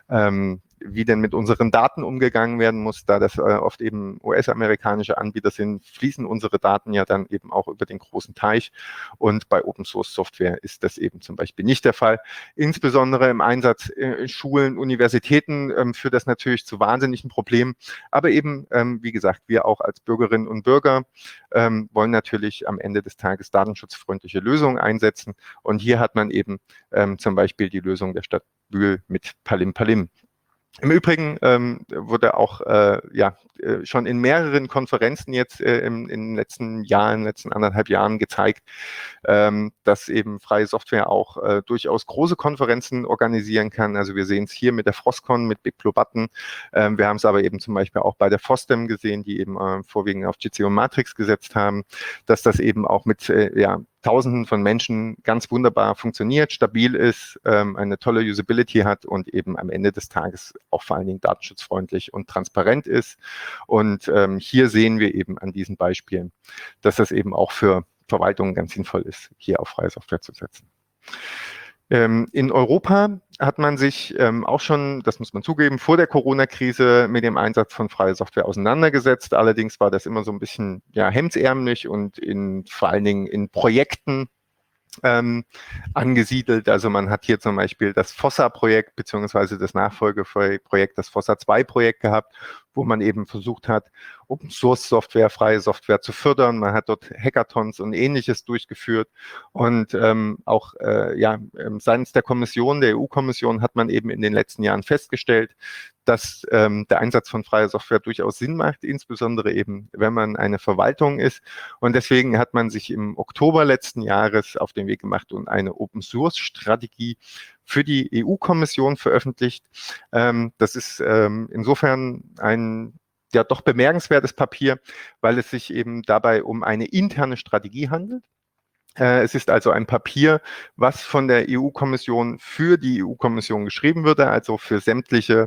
wie denn mit unseren Daten umgegangen werden muss. Da das oft eben US-amerikanische Anbieter sind, fließen unsere Daten ja dann eben auch über den großen Teich. Und bei Open-Source-Software ist das eben zum Beispiel nicht der Fall. Insbesondere im Einsatz in Schulen, Universitäten führt das natürlich zu wahnsinnigen Problemen. Aber eben, wie gesagt, wir auch als Bürgerinnen und Bürger wollen natürlich am Ende des Tages datenschutzfreundliche Lösungen einsetzen. Und hier hat man eben zum Beispiel die Lösung der Stadt Bühl mit Palim Palim. Im Übrigen wurde auch schon in mehreren Konferenzen jetzt in den letzten Jahren, letzten 1,5 Jahren gezeigt, dass eben freie Software auch durchaus große Konferenzen organisieren kann. Also wir sehen es hier mit der Frostcon, mit Big Blue Button. Wir haben es aber eben zum Beispiel auch bei der FOSDEM gesehen, die eben vorwiegend auf Jitsi und Matrix gesetzt haben, dass das eben auch mit Tausenden von Menschen ganz wunderbar funktioniert, stabil ist, eine tolle Usability hat und eben am Ende des Tages auch vor allen Dingen datenschutzfreundlich und transparent ist. Und hier sehen wir eben an diesen Beispielen, dass das eben auch für Verwaltungen ganz sinnvoll ist, hier auf freie Software zu setzen. In Europa hat man sich auch schon, das muss man zugeben, vor der Corona-Krise mit dem Einsatz von freier Software auseinandergesetzt. Allerdings war das immer so ein bisschen hemdsärmlich und vor allen Dingen in Projekten angesiedelt. Also man hat hier zum Beispiel das FOSSA-Projekt beziehungsweise das Nachfolgeprojekt, das FOSSA-2-Projekt gehabt, wo man eben versucht hat, Open-Source-Software, freie Software zu fördern. Man hat dort Hackathons und Ähnliches durchgeführt und seitens der Kommission, der EU-Kommission, hat man eben in den letzten Jahren festgestellt, dass der Einsatz von freier Software durchaus Sinn macht, insbesondere eben, wenn man eine Verwaltung ist. Und deswegen hat man sich im Oktober letzten Jahres auf den Weg gemacht und eine Open-Source-Strategie für die EU-Kommission veröffentlicht. Das ist insofern ein doch bemerkenswertes Papier, weil es sich eben dabei um eine interne Strategie handelt. Es ist also ein Papier, was von der EU-Kommission für die EU-Kommission geschrieben würde, also für sämtliche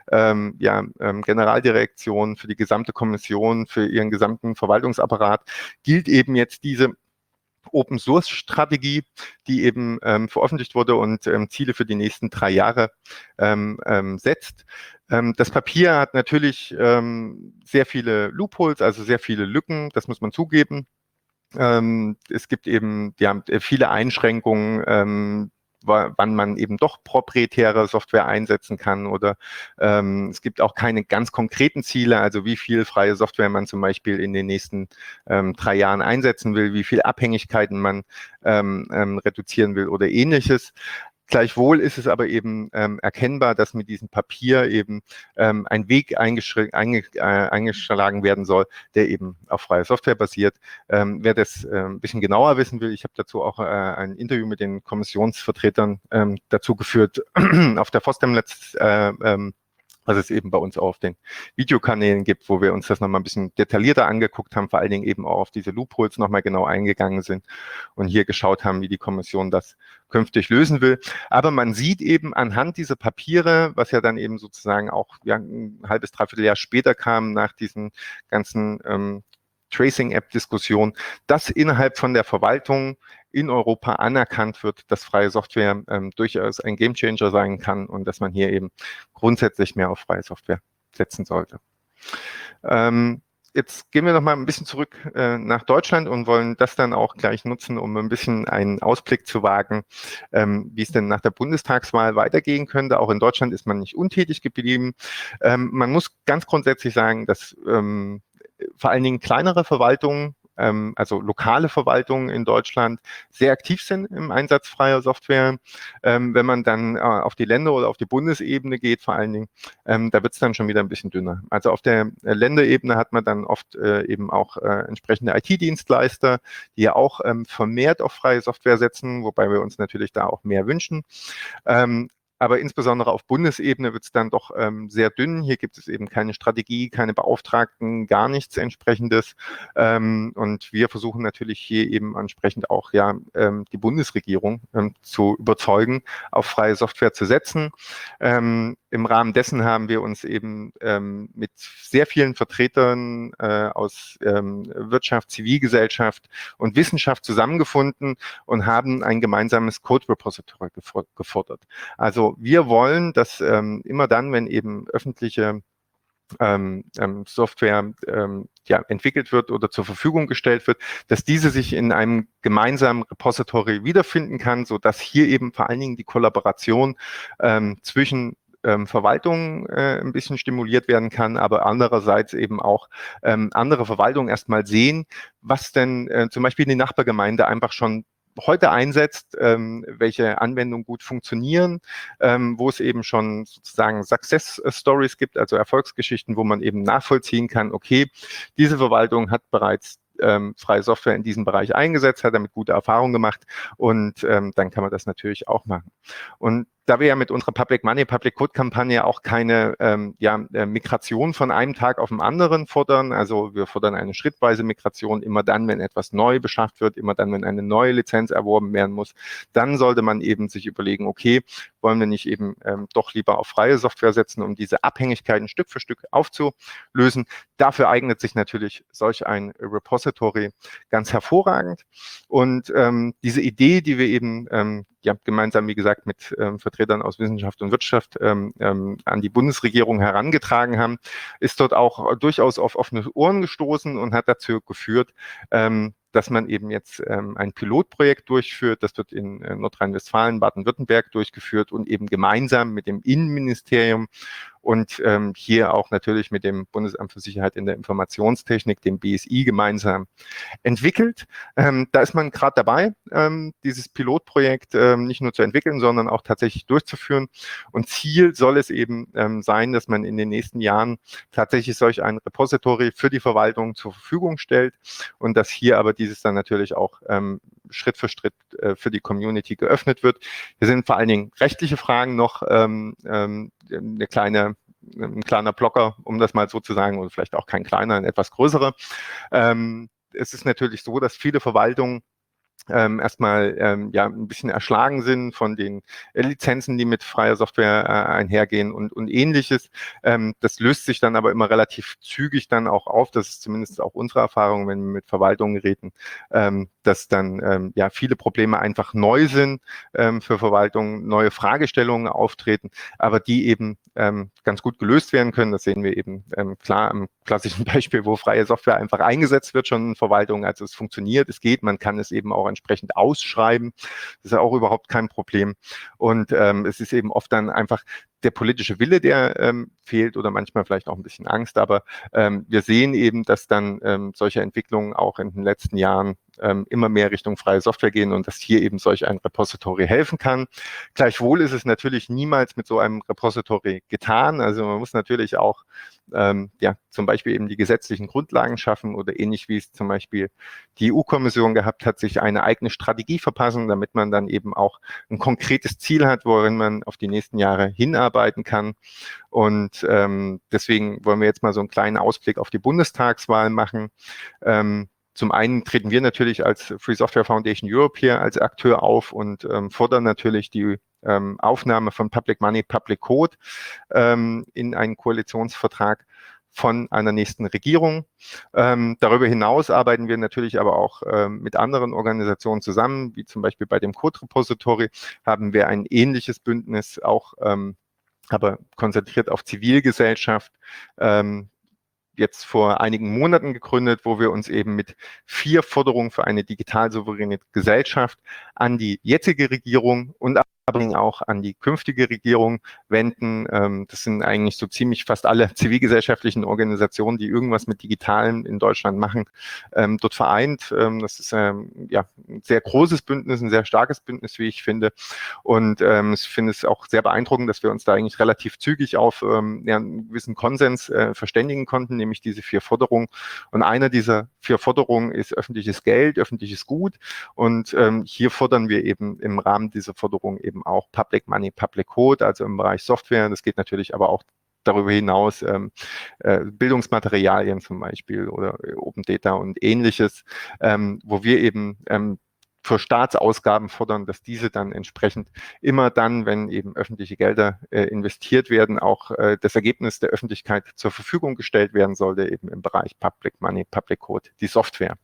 Generaldirektionen, für die gesamte Kommission, für ihren gesamten Verwaltungsapparat gilt eben jetzt diese Open-Source-Strategie, die eben veröffentlicht wurde und Ziele für die nächsten 3 Jahre setzt. Das Papier hat natürlich sehr viele Loopholes, also sehr viele Lücken, das muss man zugeben. Es gibt eben viele Einschränkungen, wann man eben doch proprietäre Software einsetzen kann, oder es gibt auch keine ganz konkreten Ziele, also wie viel freie Software man zum Beispiel in den nächsten 3 Jahren einsetzen will, wie viel Abhängigkeiten man reduzieren will oder ähnliches. Gleichwohl ist es aber eben erkennbar, dass mit diesem Papier eben ein Weg eingeschlagen werden soll, der eben auf freie Software basiert. Wer das ein bisschen genauer wissen will, ich habe dazu auch ein Interview mit den Kommissionsvertretern dazu geführt auf der FOSDEM was es eben bei uns auch auf den Videokanälen gibt, wo wir uns das nochmal ein bisschen detaillierter angeguckt haben, vor allen Dingen eben auch auf diese Loopholes nochmal genau eingegangen sind und hier geschaut haben, wie die Kommission das künftig lösen will. Aber man sieht eben anhand dieser Papiere, was ja dann eben sozusagen auch ein halbes, dreiviertel Jahr später kam, nach diesen ganzen Tracing-App-Diskussion, dass innerhalb von der Verwaltung in Europa anerkannt wird, dass freie Software durchaus ein Gamechanger sein kann und dass man hier eben grundsätzlich mehr auf freie Software setzen sollte. Jetzt gehen wir noch mal ein bisschen zurück nach Deutschland und wollen das dann auch gleich nutzen, um ein bisschen einen Ausblick zu wagen, wie es denn nach der Bundestagswahl weitergehen könnte. Auch in Deutschland ist man nicht untätig geblieben. Man muss ganz grundsätzlich sagen, dass vor allen Dingen kleinere Verwaltungen, also lokale Verwaltungen in Deutschland, sehr aktiv sind im Einsatz freier Software. Wenn man dann auf die Länder- oder auf die Bundesebene geht, vor allen Dingen, da wird es dann schon wieder ein bisschen dünner. Also auf der Länderebene hat man dann oft eben auch entsprechende IT-Dienstleister, die ja auch vermehrt auf freie Software setzen, wobei wir uns natürlich da auch mehr wünschen. Aber insbesondere auf Bundesebene wird es dann doch sehr dünn. Hier gibt es eben keine Strategie, keine Beauftragten, gar nichts Entsprechendes. Und wir versuchen natürlich hier eben entsprechend auch die Bundesregierung zu überzeugen, auf freie Software zu setzen. Im Rahmen dessen haben wir uns eben mit sehr vielen Vertretern aus Wirtschaft, Zivilgesellschaft und Wissenschaft zusammengefunden und haben ein gemeinsames Code-Repository gefordert. Also wir wollen, dass immer dann, wenn eben öffentliche Software entwickelt wird oder zur Verfügung gestellt wird, dass diese sich in einem gemeinsamen Repository wiederfinden kann, sodass hier eben vor allen Dingen die Kollaboration zwischen Verwaltung ein bisschen stimuliert werden kann, aber andererseits eben auch andere Verwaltungen erstmal sehen, was denn zum Beispiel die Nachbargemeinde einfach schon heute einsetzt, welche Anwendungen gut funktionieren, wo es eben schon sozusagen Success Stories gibt, also Erfolgsgeschichten, wo man eben nachvollziehen kann, okay, diese Verwaltung hat bereits freie Software in diesem Bereich eingesetzt, hat damit gute Erfahrungen gemacht und dann kann man das natürlich auch machen. Und da wir ja mit unserer Public Money, Public Code Kampagne auch keine Migration von einem Tag auf den anderen fordern, also wir fordern eine schrittweise Migration immer dann, wenn etwas neu beschafft wird, immer dann, wenn eine neue Lizenz erworben werden muss, dann sollte man eben sich überlegen, okay, wollen wir nicht eben doch lieber auf freie Software setzen, um diese Abhängigkeiten Stück für Stück aufzulösen. Dafür eignet sich natürlich solch ein Repository ganz hervorragend. Und diese Idee, die wir eben gemeinsam, wie gesagt, mit Vertretern aus Wissenschaft und Wirtschaft an die Bundesregierung herangetragen haben, ist dort auch durchaus auf offene Ohren gestoßen und hat dazu geführt, dass man eben jetzt ein Pilotprojekt durchführt. Das wird in Nordrhein-Westfalen, Baden-Württemberg durchgeführt und eben gemeinsam mit dem Innenministerium und hier auch natürlich mit dem Bundesamt für Sicherheit in der Informationstechnik, dem BSI, gemeinsam entwickelt. Da ist man gerade dabei, dieses Pilotprojekt nicht nur zu entwickeln, sondern auch tatsächlich durchzuführen. Und Ziel soll es eben sein, dass man in den nächsten Jahren tatsächlich solch ein Repository für die Verwaltung zur Verfügung stellt und dass hier aber dieses dann natürlich auch Schritt für Schritt für die Community geöffnet wird. Hier sind vor allen Dingen rechtliche Fragen noch ein kleiner Blocker, um das mal so zu sagen, oder vielleicht auch kein kleiner, ein etwas größerer. Es ist natürlich so, dass viele Verwaltungen erstmal ein bisschen erschlagen sind von den Lizenzen, die mit freier Software einhergehen und ähnliches. Das löst sich dann aber immer relativ zügig dann auch auf. Das ist zumindest auch unsere Erfahrung, wenn wir mit Verwaltungen reden, dass dann viele Probleme einfach neu sind für Verwaltungen, neue Fragestellungen auftreten, aber die eben ganz gut gelöst werden können. Das sehen wir eben klar am klassischen Beispiel, wo freie Software einfach eingesetzt wird schon in Verwaltungen. Also es funktioniert, es geht, man kann es eben auch auch entsprechend ausschreiben. Das ist ja auch überhaupt kein Problem. Und es ist eben oft dann einfach der politische Wille, der fehlt oder manchmal vielleicht auch ein bisschen Angst. Aber wir sehen eben, dass dann solche Entwicklungen auch in den letzten Jahren immer mehr Richtung freie Software gehen und dass hier eben solch ein Repository helfen kann. Gleichwohl ist es natürlich niemals mit so einem Repository getan. Also man muss natürlich auch zum Beispiel eben die gesetzlichen Grundlagen schaffen oder ähnlich wie es zum Beispiel die EU-Kommission gehabt hat, sich eine eigene Strategie verpassen, damit man dann eben auch ein konkretes Ziel hat, worin man auf die nächsten Jahre hinarbeiten kann. Und deswegen wollen wir jetzt mal so einen kleinen Ausblick auf die Bundestagswahl machen. Zum einen treten wir natürlich als Free Software Foundation Europe hier als Akteur auf und fordern natürlich die Aufnahme von Public Money, Public Code in einen Koalitionsvertrag von einer nächsten Regierung. Darüber hinaus arbeiten wir natürlich aber auch mit anderen Organisationen zusammen, wie zum Beispiel bei dem Code Repository haben wir ein ähnliches Bündnis, auch aber konzentriert auf Zivilgesellschaft, jetzt vor einigen Monaten gegründet, wo wir uns eben mit 4 Forderungen für eine digital souveräne Gesellschaft an die jetzige Regierung und aber auch an die künftige Regierung wenden. Das sind eigentlich so ziemlich fast alle zivilgesellschaftlichen Organisationen, die irgendwas mit Digitalen in Deutschland machen, dort vereint. Das ist ein sehr großes Bündnis, ein sehr starkes Bündnis, wie ich finde. Und ich finde es auch sehr beeindruckend, dass wir uns da eigentlich relativ zügig auf einen gewissen Konsens verständigen konnten, nämlich diese 4 Forderungen. Und eine dieser 4 Forderungen ist öffentliches Geld, öffentliches Gut. Und hier fordern wir eben im Rahmen dieser Forderung eben auch Public Money, Public Code, also im Bereich Software. Das geht natürlich aber auch darüber hinaus Bildungsmaterialien zum Beispiel oder Open Data und ähnliches, wo wir eben für Staatsausgaben fordern, dass diese dann entsprechend immer dann, wenn eben öffentliche Gelder investiert werden, auch das Ergebnis der Öffentlichkeit zur Verfügung gestellt werden sollte, eben im Bereich Public Money, Public Code, die Software.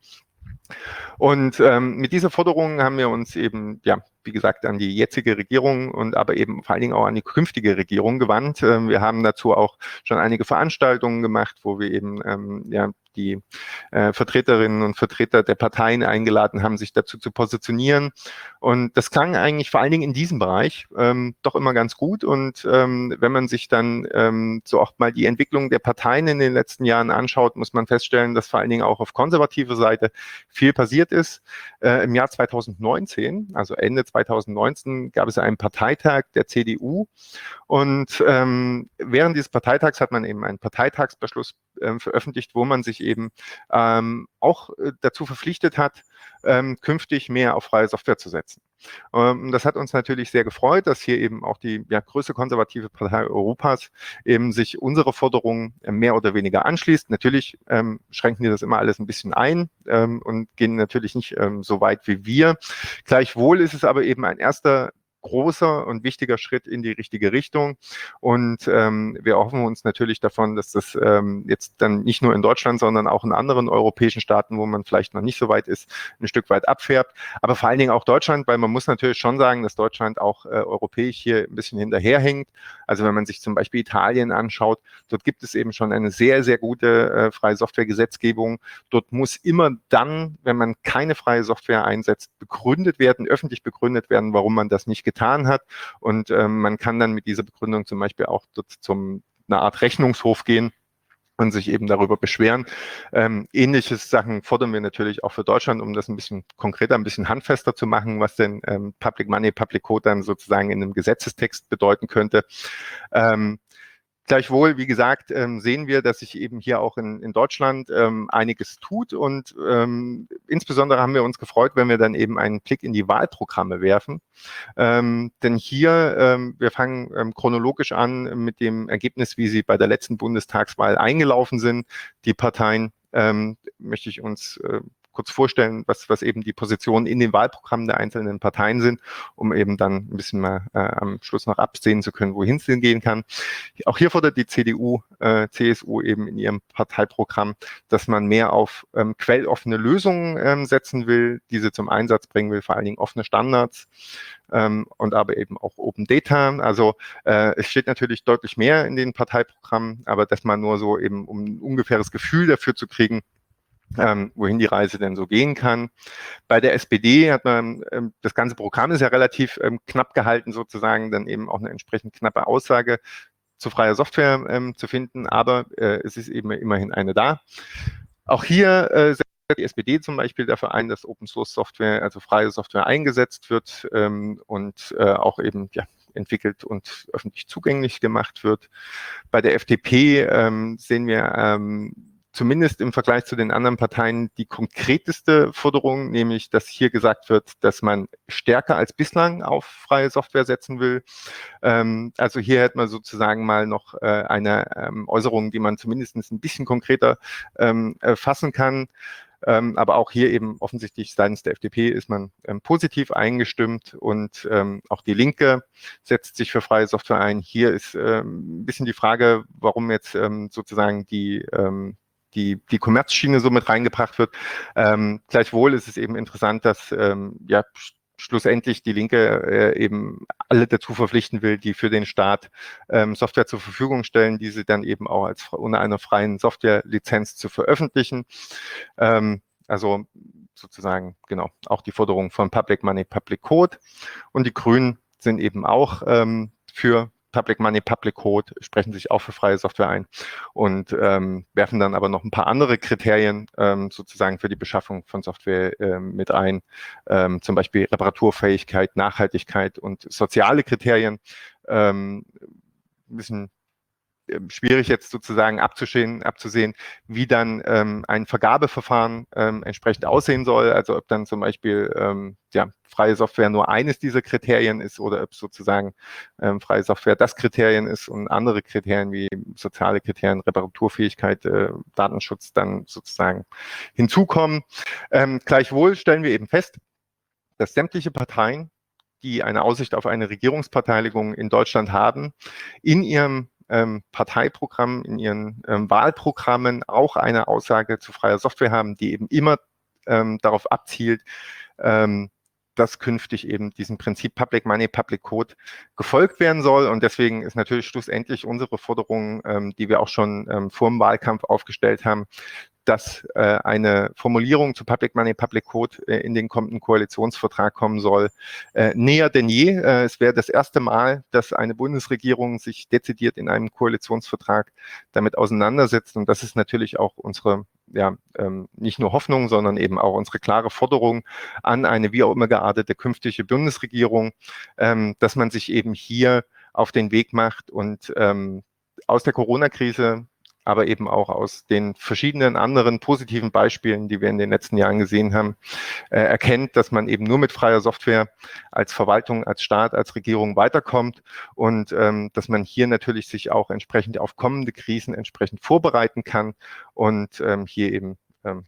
Und mit dieser Forderung haben wir uns eben, wie gesagt, an die jetzige Regierung und aber eben vor allen Dingen auch an die künftige Regierung gewandt. Wir haben dazu auch schon einige Veranstaltungen gemacht, wo wir eben die Vertreterinnen und Vertreter der Parteien eingeladen haben, sich dazu zu positionieren. Und das klang eigentlich vor allen Dingen in diesem Bereich doch immer ganz gut. Und wenn man sich dann so auch mal die Entwicklung der Parteien in den letzten Jahren anschaut, muss man feststellen, dass vor allen Dingen auch auf konservativer Seite viel passiert ist. Im Jahr 2019, also Ende 2019, gab es einen Parteitag der CDU. Und während dieses Parteitags hat man eben einen Parteitagsbeschluss veröffentlicht, wo man sich eben auch dazu verpflichtet hat, künftig mehr auf freie Software zu setzen. Das hat uns natürlich sehr gefreut, dass hier eben auch die größte konservative Partei Europas eben sich unsere Forderungen mehr oder weniger anschließt. Natürlich schränken die das immer alles ein bisschen ein und gehen natürlich nicht so weit wie wir. Gleichwohl ist es aber eben ein erster großer und wichtiger Schritt in die richtige Richtung. Und wir erhoffen uns natürlich davon, dass das jetzt dann nicht nur in Deutschland, sondern auch in anderen europäischen Staaten, wo man vielleicht noch nicht so weit ist, ein Stück weit abfärbt. Aber vor allen Dingen auch Deutschland, weil man muss natürlich schon sagen, dass Deutschland auch europäisch hier ein bisschen hinterherhängt. Also wenn man sich zum Beispiel Italien anschaut, dort gibt es eben schon eine sehr, sehr gute freie Software-Gesetzgebung. Dort muss immer dann, wenn man keine freie Software einsetzt, begründet werden, öffentlich begründet werden, warum man das nicht getan hat. Und man kann dann mit dieser Begründung zum Beispiel auch dort einer Art Rechnungshof gehen und sich eben darüber beschweren. Ähnliches Sachen fordern wir natürlich auch für Deutschland, um das ein bisschen konkreter, ein bisschen handfester zu machen, was denn Public Money, Public Code dann sozusagen in einem Gesetzestext bedeuten könnte. Gleichwohl, wie gesagt, sehen wir, dass sich eben hier auch in Deutschland einiges tut und insbesondere haben wir uns gefreut, wenn wir dann eben einen Blick in die Wahlprogramme werfen. Denn hier, wir fangen chronologisch an mit dem Ergebnis, wie sie bei der letzten Bundestagswahl eingelaufen sind. Die Parteien möchte ich uns kurz vorstellen, was eben die Positionen in den Wahlprogrammen der einzelnen Parteien sind, um eben dann ein bisschen mal am Schluss noch absehen zu können, wohin es hingehen kann. Auch hier fordert die CDU, CSU eben in ihrem Parteiprogramm, dass man mehr auf quelloffene Lösungen setzen will, diese zum Einsatz bringen will, vor allen Dingen offene Standards und aber eben auch Open Data. Also es steht natürlich deutlich mehr in den Parteiprogrammen, aber das mal nur so eben, um ein ungefähres Gefühl dafür zu kriegen, wohin die Reise denn so gehen kann. Bei der SPD hat man, das ganze Programm ist ja relativ knapp gehalten sozusagen, dann eben auch eine entsprechend knappe Aussage zu freier Software zu finden, aber es ist eben immerhin eine da. Auch hier setzt die SPD zum Beispiel dafür ein, dass Open Source Software, also freie Software eingesetzt wird und auch eben entwickelt und öffentlich zugänglich gemacht wird. Bei der FDP sehen wir zumindest im Vergleich zu den anderen Parteien die konkreteste Forderung, nämlich, dass hier gesagt wird, dass man stärker als bislang auf freie Software setzen will. Also hier hätte man sozusagen mal noch eine Äußerung, die man zumindest ein bisschen konkreter fassen kann. Aber auch hier eben offensichtlich seitens der FDP ist man positiv eingestimmt und auch die Linke setzt sich für freie Software ein. Hier ist ein bisschen die Frage, warum jetzt sozusagen die Kommerzschiene so mit reingebracht wird. Gleichwohl ist es eben interessant, dass schlussendlich die Linke eben alle dazu verpflichten will, die für den Staat Software zur Verfügung stellen, diese dann eben auch als unter einer freien Softwarelizenz zu veröffentlichen. Also sozusagen, genau, auch die Forderung von Public Money, Public Code. Und die Grünen sind eben auch für Public Money, Public Code, sprechen sich auch für freie Software ein und werfen dann aber noch ein paar andere Kriterien sozusagen für die Beschaffung von Software mit ein, zum Beispiel Reparaturfähigkeit, Nachhaltigkeit und soziale Kriterien. Ein bisschen schwierig jetzt sozusagen abzusehen, wie dann ein Vergabeverfahren entsprechend aussehen soll. Also ob dann zum Beispiel freie Software nur eines dieser Kriterien ist oder ob sozusagen freie Software das Kriterien ist und andere Kriterien wie soziale Kriterien, Reparaturfähigkeit, Datenschutz dann sozusagen hinzukommen. Gleichwohl stellen wir eben fest, dass sämtliche Parteien, die eine Aussicht auf eine Regierungsbeteiligung in Deutschland haben, in ihrem Parteiprogramm, in ihren Wahlprogrammen auch eine Aussage zu freier Software haben, die eben immer darauf abzielt, dass künftig eben diesem Prinzip Public Money, Public Code gefolgt werden soll. Und deswegen ist natürlich schlussendlich unsere Forderung, die wir auch schon vor dem Wahlkampf aufgestellt haben, dass eine Formulierung zu Public Money, Public Code in den kommenden Koalitionsvertrag kommen soll, näher denn je. Es wäre das erste Mal, dass eine Bundesregierung sich dezidiert in einem Koalitionsvertrag damit auseinandersetzt. Und das ist natürlich auch unsere, nicht nur Hoffnung, sondern eben auch unsere klare Forderung an eine wie auch immer geartete künftige Bundesregierung, dass man sich eben hier auf den Weg macht und aus der Corona-Krise, aber eben auch aus den verschiedenen anderen positiven Beispielen, die wir in den letzten Jahren gesehen haben, erkennt, dass man eben nur mit freier Software als Verwaltung, als Staat, als Regierung weiterkommt und dass man hier natürlich sich auch entsprechend auf kommende Krisen entsprechend vorbereiten kann und hier eben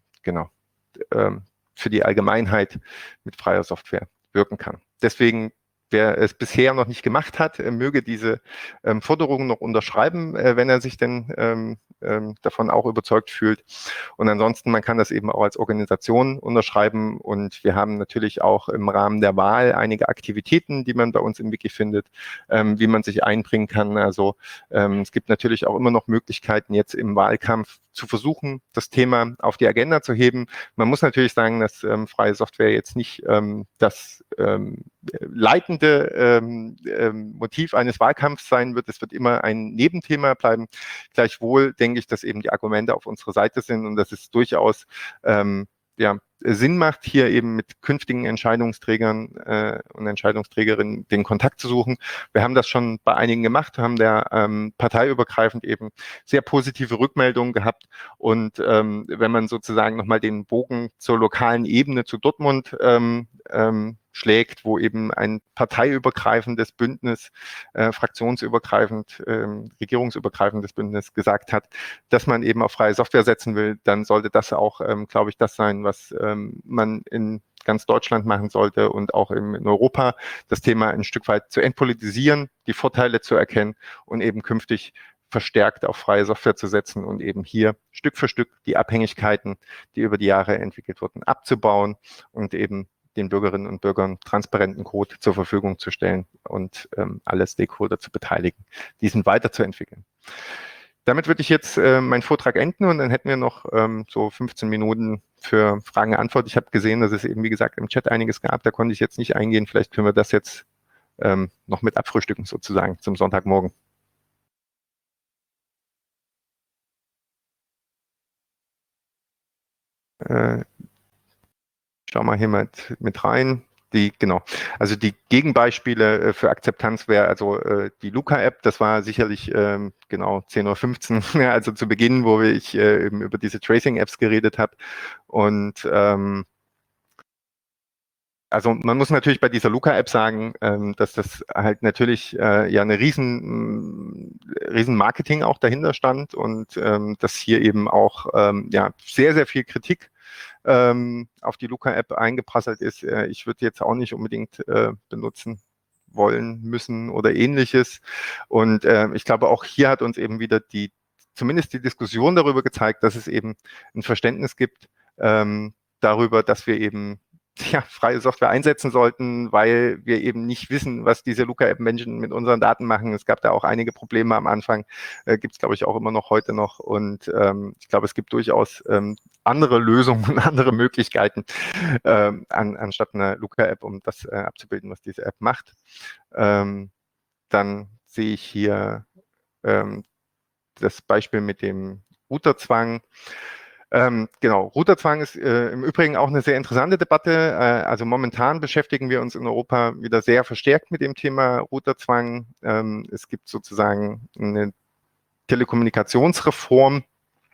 für die Allgemeinheit mit freier Software wirken kann. Deswegen, wer es bisher noch nicht gemacht hat, möge diese Forderungen noch unterschreiben, wenn er sich denn davon auch überzeugt fühlt. Und ansonsten, man kann das eben auch als Organisation unterschreiben. Und wir haben natürlich auch im Rahmen der Wahl einige Aktivitäten, die man bei uns im Wiki findet, wie man sich einbringen kann. Also es gibt natürlich auch immer noch Möglichkeiten, jetzt im Wahlkampf zu versuchen, das Thema auf die Agenda zu heben. Man muss natürlich sagen, dass freie Software jetzt nicht das leitende Motiv eines Wahlkampfs sein wird. Es wird immer ein Nebenthema bleiben. Gleichwohl denke ich, dass eben die Argumente auf unserer Seite sind und dass es durchaus Sinn macht, hier eben mit künftigen Entscheidungsträgern und Entscheidungsträgerinnen den Kontakt zu suchen. Wir haben das schon bei einigen gemacht, haben der parteiübergreifend eben sehr positive Rückmeldungen gehabt. Und wenn man sozusagen nochmal den Bogen zur lokalen Ebene, zu Dortmund schlägt, wo eben ein parteiübergreifendes Bündnis, fraktionsübergreifend, regierungsübergreifendes Bündnis gesagt hat, dass man eben auf freie Software setzen will, dann sollte das auch, glaube ich, das sein, was man in ganz Deutschland machen sollte und auch in Europa das Thema ein Stück weit zu entpolitisieren, die Vorteile zu erkennen und eben künftig verstärkt auf freie Software zu setzen und eben hier Stück für Stück die Abhängigkeiten, die über die Jahre entwickelt wurden, abzubauen und eben den Bürgerinnen und Bürgern transparenten Code zur Verfügung zu stellen und alle Stakeholder zu beteiligen, diesen weiterzuentwickeln. damit würde ich jetzt meinen Vortrag enden und dann hätten wir noch so 15 Minuten für Fragen und Antwort. Ich habe gesehen, dass es eben, wie gesagt, im Chat einiges gab, da konnte ich jetzt nicht eingehen. Vielleicht können wir das jetzt noch mit abfrühstücken sozusagen zum Sonntagmorgen. Schau mal hier mit rein. Genau. Also die Gegenbeispiele für Akzeptanz wäre also die Luca-App, das war sicherlich genau 10:15 Uhr, also zu Beginn, wo ich eben über diese Tracing-Apps geredet habe. Und also man muss natürlich bei dieser Luca-App sagen, dass das halt natürlich ja eine riesen Marketing auch dahinter stand und dass hier eben auch ja sehr, sehr viel Kritik auf die Luca-App eingeprasselt ist. Ich würde jetzt auch nicht unbedingt benutzen wollen, müssen oder ähnliches. Und ich glaube, auch hier hat uns eben wieder zumindest die Diskussion darüber gezeigt, dass es eben ein Verständnis gibt darüber, dass wir eben ja, freie Software einsetzen sollten, weil wir eben nicht wissen, was diese Luca-App-Menschen mit unseren Daten machen. Es gab da auch einige Probleme am Anfang, gibt es, glaube ich, auch immer noch heute noch. Und ich glaube, es gibt durchaus andere Lösungen und andere Möglichkeiten anstatt einer Luca-App, um das abzubilden, was diese App macht. Dann sehe ich hier das Beispiel mit dem Routerzwang. Genau, Routerzwang ist im Übrigen auch eine sehr interessante Debatte. Also momentan beschäftigen wir uns in Europa wieder sehr verstärkt mit dem Thema Routerzwang. Es gibt sozusagen eine Telekommunikationsreform,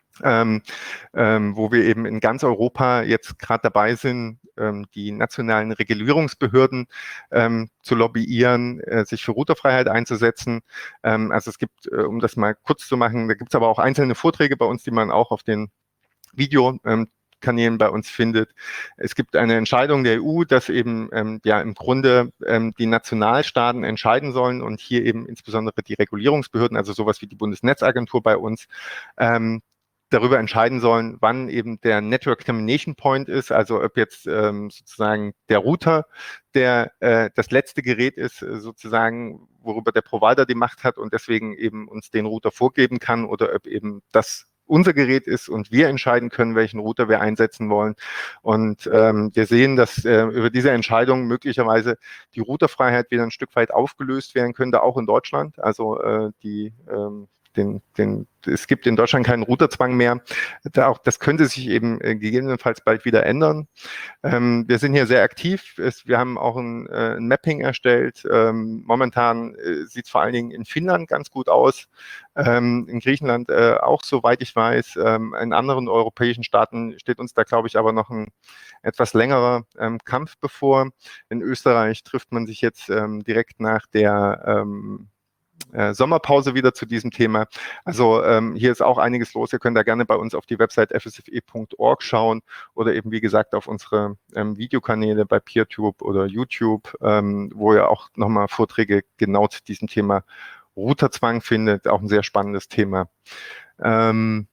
wo wir eben in ganz Europa jetzt gerade dabei sind, die nationalen Regulierungsbehörden zu lobbyieren, sich für Routerfreiheit einzusetzen. Also es gibt, um das mal kurz zu machen, da gibt es aber auch einzelne Vorträge bei uns, die man auch auf den Videokanälen bei uns findet. Es gibt eine Entscheidung der EU, dass eben ja im Grunde die Nationalstaaten entscheiden sollen und hier eben insbesondere die Regulierungsbehörden, also sowas wie die Bundesnetzagentur bei uns, darüber entscheiden sollen, wann eben der Network Termination Point ist, also ob jetzt sozusagen der Router, der das letzte Gerät ist, sozusagen, worüber der Provider die Macht hat und deswegen eben uns den Router vorgeben kann oder ob eben das unser Gerät ist und wir entscheiden können, welchen Router wir einsetzen wollen. Und wir sehen, dass über diese Entscheidung möglicherweise die Routerfreiheit wieder ein Stück weit aufgelöst werden könnte, auch in Deutschland. Also es gibt in Deutschland keinen Routerzwang mehr. Das könnte sich eben gegebenenfalls bald wieder ändern. Wir sind hier sehr aktiv. Wir haben auch ein Mapping erstellt. Momentan sieht es vor allen Dingen in Finnland ganz gut aus. In Griechenland auch, soweit ich weiß. In anderen europäischen Staaten steht uns da, glaube ich, aber noch ein etwas längerer Kampf bevor. In Österreich trifft man sich jetzt direkt nach der Sommerpause wieder zu diesem Thema. Also hier ist auch einiges los. Ihr könnt da gerne bei uns auf die Website fsfe.org schauen oder eben, wie gesagt, auf unsere Videokanäle bei PeerTube oder YouTube, wo ihr auch nochmal Vorträge genau zu diesem Thema Routerzwang findet. Auch ein sehr spannendes Thema. Kannst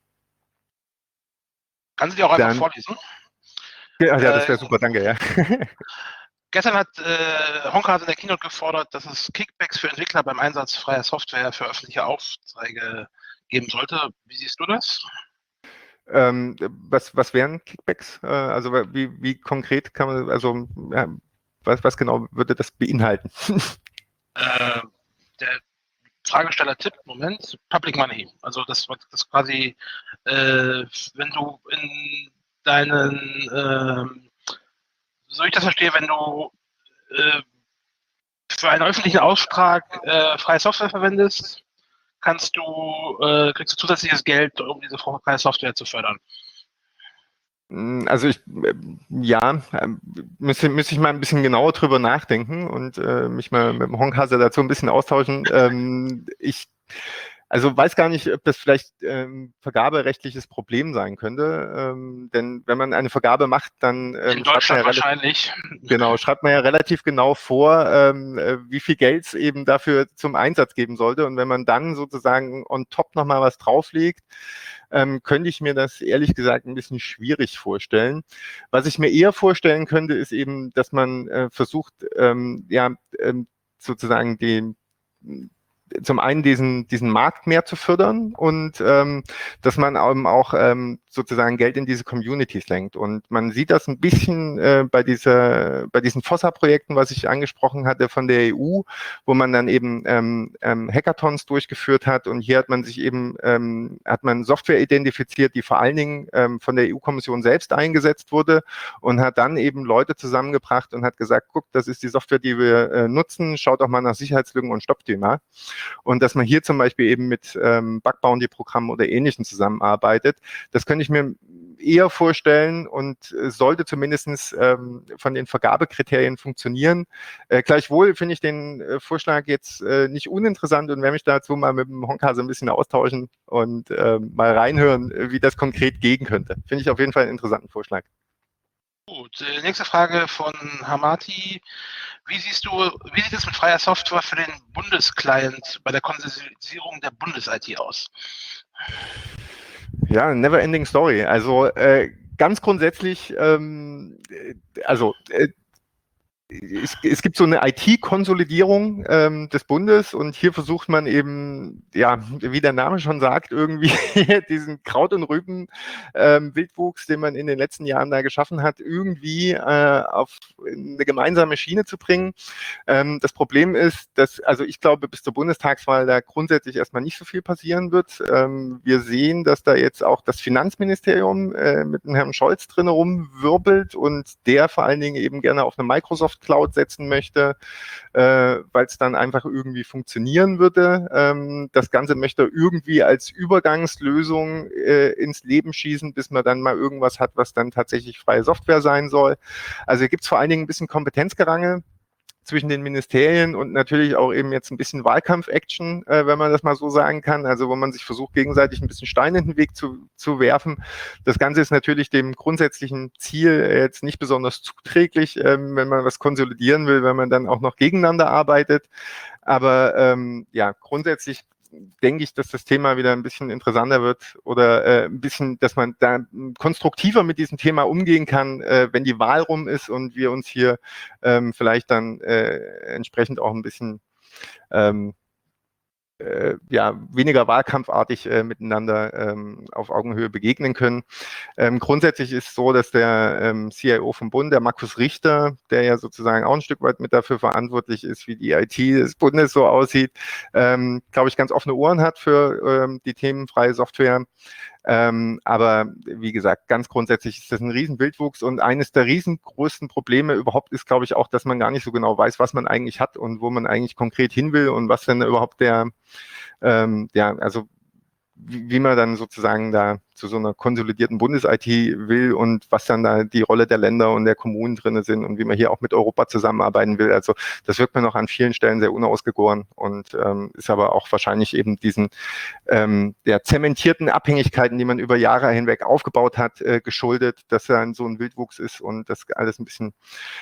du die auch einfach vorlesen? Ja, das wäre super, danke. Ja. Gestern hat Honka in der Keynote gefordert, dass es Kickbacks für Entwickler beim Einsatz freier Software für öffentliche Aufträge geben sollte. Wie siehst du das? Was wären Kickbacks? Also wie konkret kann man, also ja, was genau würde das beinhalten? Der Fragesteller tippt, Moment, Public Money. Also das quasi, wenn du in deinen so ich das verstehe, wenn du für einen öffentlichen Auftrag freie Software verwendest, kriegst du zusätzliches Geld, um diese freie Software zu fördern. Also ja, müsste ich mal ein bisschen genauer drüber nachdenken und mich mal mit dem Honkhase dazu ein bisschen austauschen. Also weiß gar nicht, ob das vielleicht vergaberechtliches Problem sein könnte, denn wenn man eine Vergabe macht, dann in Deutschland wahrscheinlich. Genau, schreibt man ja relativ genau vor, wie viel Geld es eben dafür zum Einsatz geben sollte. Und wenn man dann sozusagen on top nochmal was drauflegt, könnte ich mir das ehrlich gesagt ein bisschen schwierig vorstellen. Was ich mir eher vorstellen könnte, ist eben, dass man versucht, sozusagen zum einen diesen Markt mehr zu fördern und dass man auch sozusagen Geld in diese Communities lenkt. Und man sieht das ein bisschen bei diesen FOSSA-Projekten, was ich angesprochen hatte von der EU, wo man dann eben Hackathons durchgeführt hat. Und hier hat man sich eben hat man Software identifiziert, die vor allen Dingen von der EU-Kommission selbst eingesetzt wurde und hat dann eben Leute zusammengebracht und hat gesagt, guck, das ist die Software, die wir nutzen, schaut auch mal nach Sicherheitslücken und stoppt die mal. Und dass man hier zum Beispiel eben mit Bug-Bounty-Programmen oder Ähnlichem zusammenarbeitet, das könnte ich mir eher vorstellen und sollte zumindest von den Vergabekriterien funktionieren. Gleichwohl finde ich den Vorschlag jetzt nicht uninteressant und werde mich dazu mal mit dem Honka so ein bisschen austauschen und mal reinhören, wie das konkret gehen könnte. Finde ich auf jeden Fall einen interessanten Vorschlag. Gut, nächste Frage von Hamati. Wie sieht es mit freier Software für den Bundesclient bei der Konsolidierung der Bundes-IT aus? Ja, never ending story. Also ganz grundsätzlich, es gibt so eine IT-Konsolidierung des Bundes und hier versucht man eben, ja, wie der Name schon sagt, irgendwie diesen Kraut- und Rüben-Wildwuchs, den man in den letzten Jahren da geschaffen hat, irgendwie auf eine gemeinsame Schiene zu bringen. Das Problem ist, dass, also ich glaube, bis zur Bundestagswahl da grundsätzlich erstmal nicht so viel passieren wird. Wir sehen, dass da jetzt auch das Finanzministerium mit dem Herrn Scholz drin rumwirbelt und der vor allen Dingen eben gerne auf eine Microsoft Cloud setzen möchte, weil es dann einfach irgendwie funktionieren würde. Das Ganze möchte er irgendwie als Übergangslösung ins Leben schießen, bis man dann mal irgendwas hat, was dann tatsächlich freie Software sein soll. Also hier gibt es vor allen Dingen ein bisschen Kompetenzgerange zwischen den Ministerien und natürlich auch eben jetzt ein bisschen Wahlkampf-Action, wenn man das mal so sagen kann, also wo man sich versucht, gegenseitig ein bisschen Steine in den Weg zu werfen. Das Ganze ist natürlich dem grundsätzlichen Ziel jetzt nicht besonders zuträglich, wenn man was konsolidieren will, wenn man dann auch noch gegeneinander arbeitet. Aber ja, grundsätzlich denke ich, dass das Thema wieder ein bisschen interessanter wird oder ein bisschen, dass man da konstruktiver mit diesem Thema umgehen kann, wenn die Wahl rum ist und wir uns hier vielleicht dann entsprechend auch ein bisschen ja, weniger wahlkampfartig miteinander auf Augenhöhe begegnen können. Grundsätzlich ist es so, dass der CIO vom Bund, der Markus Richter, der ja sozusagen auch ein Stück weit mit dafür verantwortlich ist, wie die IT des Bundes so aussieht, glaube ich, ganz offene Ohren hat für die Themen freie Software. Aber wie gesagt, ganz grundsätzlich ist das ein Riesenwildwuchs und eines der riesengrößten Probleme überhaupt ist, glaube ich, auch, dass man gar nicht so genau weiß, was man eigentlich hat und wo man eigentlich konkret hin will und was denn überhaupt der, ja, also wie man dann sozusagen da zu so einer konsolidierten Bundes-IT will und was dann da die Rolle der Länder und der Kommunen drin sind und wie man hier auch mit Europa zusammenarbeiten will. Also das wirkt mir noch an vielen Stellen sehr unausgegoren und ist aber auch wahrscheinlich eben diesen der zementierten Abhängigkeiten, die man über Jahre hinweg aufgebaut hat, geschuldet, dass dann so ein Wildwuchs ist und das alles ein bisschen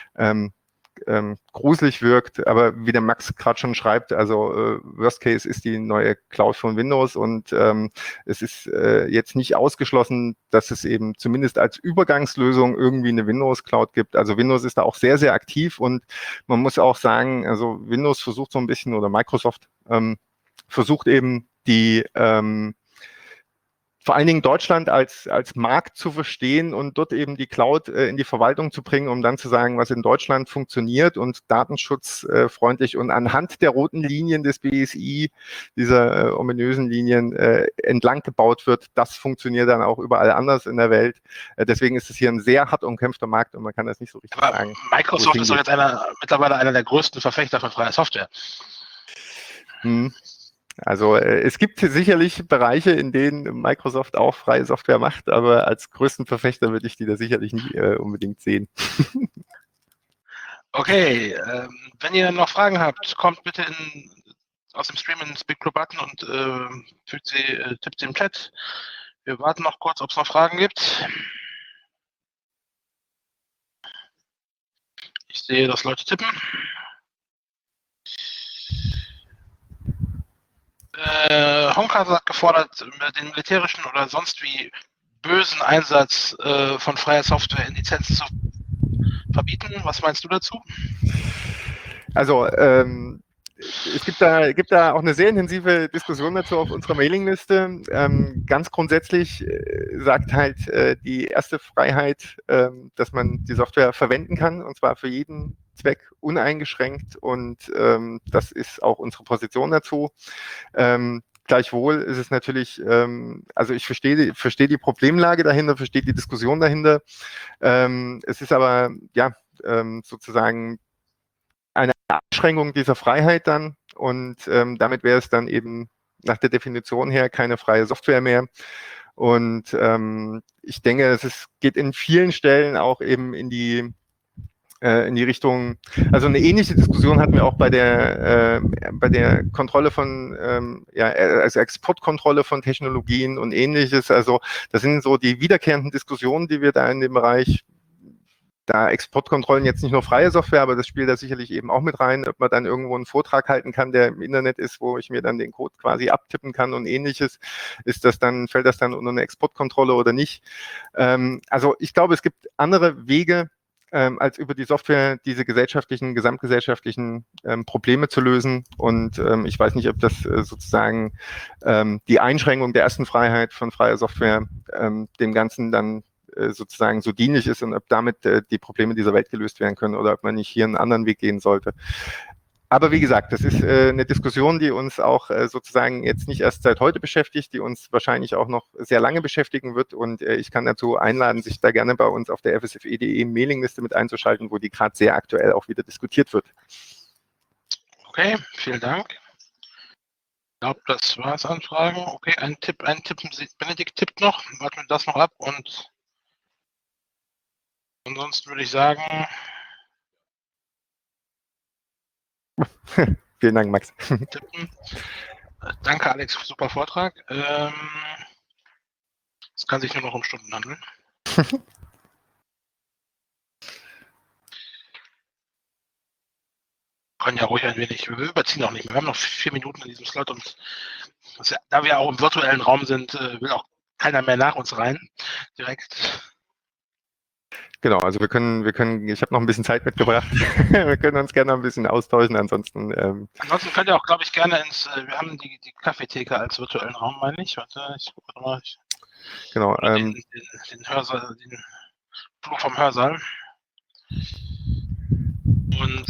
gruselig wirkt, aber wie der Max gerade schon schreibt, also Worst Case ist die neue Cloud von Windows und es ist jetzt nicht ausgeschlossen, dass es eben zumindest als Übergangslösung irgendwie eine Windows Cloud gibt. Also Windows ist da auch sehr, sehr aktiv und man muss auch sagen, also Windows versucht so ein bisschen oder Microsoft versucht eben die vor allen Dingen Deutschland als Markt zu verstehen und dort eben die Cloud in die Verwaltung zu bringen, um dann zu sagen, was in Deutschland funktioniert und datenschutzfreundlich und anhand der roten Linien des BSI, dieser ominösen Linien, entlang gebaut wird. Das funktioniert dann auch überall anders in der Welt. Deswegen ist es hier ein sehr hart umkämpfter Markt und man kann das nicht so richtig sagen. Microsoft ist doch jetzt mittlerweile einer der größten Verfechter von freier Software. Also es gibt sicherlich Bereiche, in denen Microsoft auch freie Software macht, aber als größten Verfechter würde ich die da sicherlich nicht unbedingt sehen. Okay, wenn ihr noch Fragen habt, kommt bitte aus dem Stream in den Speak Club Button und tippt sie im Chat. Wir warten noch kurz, ob es noch Fragen gibt. Ich sehe, dass Leute tippen. Honka hat gefordert, den militärischen oder sonst wie bösen Einsatz von freier Software in Lizenzen zu verbieten. Was meinst du dazu? Also Es gibt da auch eine sehr intensive Diskussion dazu auf unserer Mailingliste. Ganz grundsätzlich sagt halt die erste Freiheit, dass man die Software verwenden kann, und zwar für jeden Zweck uneingeschränkt, und das ist auch unsere Position dazu. Gleichwohl ist es natürlich, also ich verstehe die Problemlage dahinter, verstehe die Diskussion dahinter. Es ist aber ja sozusagen eine Einschränkung dieser Freiheit dann, und damit wäre es dann eben nach der Definition her keine freie Software mehr. Und ich denke, geht in vielen Stellen auch eben in die Richtung, also eine ähnliche Diskussion hatten wir auch bei der Kontrolle von, also Exportkontrolle von Technologien und ähnliches. Also das sind so die wiederkehrenden Diskussionen, die wir da in dem Bereich, da Exportkontrollen jetzt nicht nur freie Software, aber das spielt da sicherlich eben auch mit rein, ob man dann irgendwo einen Vortrag halten kann, der im Internet ist, wo ich mir dann den Code quasi abtippen kann und ähnliches. Fällt das dann unter eine Exportkontrolle oder nicht? Also ich glaube, es gibt andere Wege, als über die Software diese gesamtgesellschaftlichen Probleme zu lösen. Und ich weiß nicht, ob das sozusagen die Einschränkung der ersten Freiheit von freier Software dem Ganzen dann sozusagen so dienlich ist, und ob damit die Probleme dieser Welt gelöst werden können oder ob man nicht hier einen anderen Weg gehen sollte. Aber wie gesagt, das ist eine Diskussion, die uns auch sozusagen jetzt nicht erst seit heute beschäftigt, die uns wahrscheinlich auch noch sehr lange beschäftigen wird, und ich kann dazu einladen, sich da gerne bei uns auf der fsfe.de Mailingliste mit einzuschalten, wo die gerade sehr aktuell auch wieder diskutiert wird. Okay, vielen Dank. Ich glaube, das war es an Fragen. Okay, ein Tipp, Benedikt tippt noch, warten wir das noch ab, und ansonsten würde ich sagen... Vielen Dank, Max. Tippen. Danke, Alex, super Vortrag. Es kann sich nur noch um Stunden handeln. Können ja ruhig ein wenig, wir überziehen auch nicht mehr. Wir haben noch 4 Minuten in diesem Slot, und da wir auch im virtuellen Raum sind, will auch keiner mehr nach uns rein. Direkt. Genau, also ich habe noch ein bisschen Zeit mitgebracht. Wir können uns gerne noch ein bisschen austauschen, ansonsten könnt ihr auch, glaube ich, gerne wir haben die Kaffeetheke als virtuellen Raum, meine ich. Warte, ich gucke mal. Genau. Den Hörsaal, den Flur vom Hörsaal. Und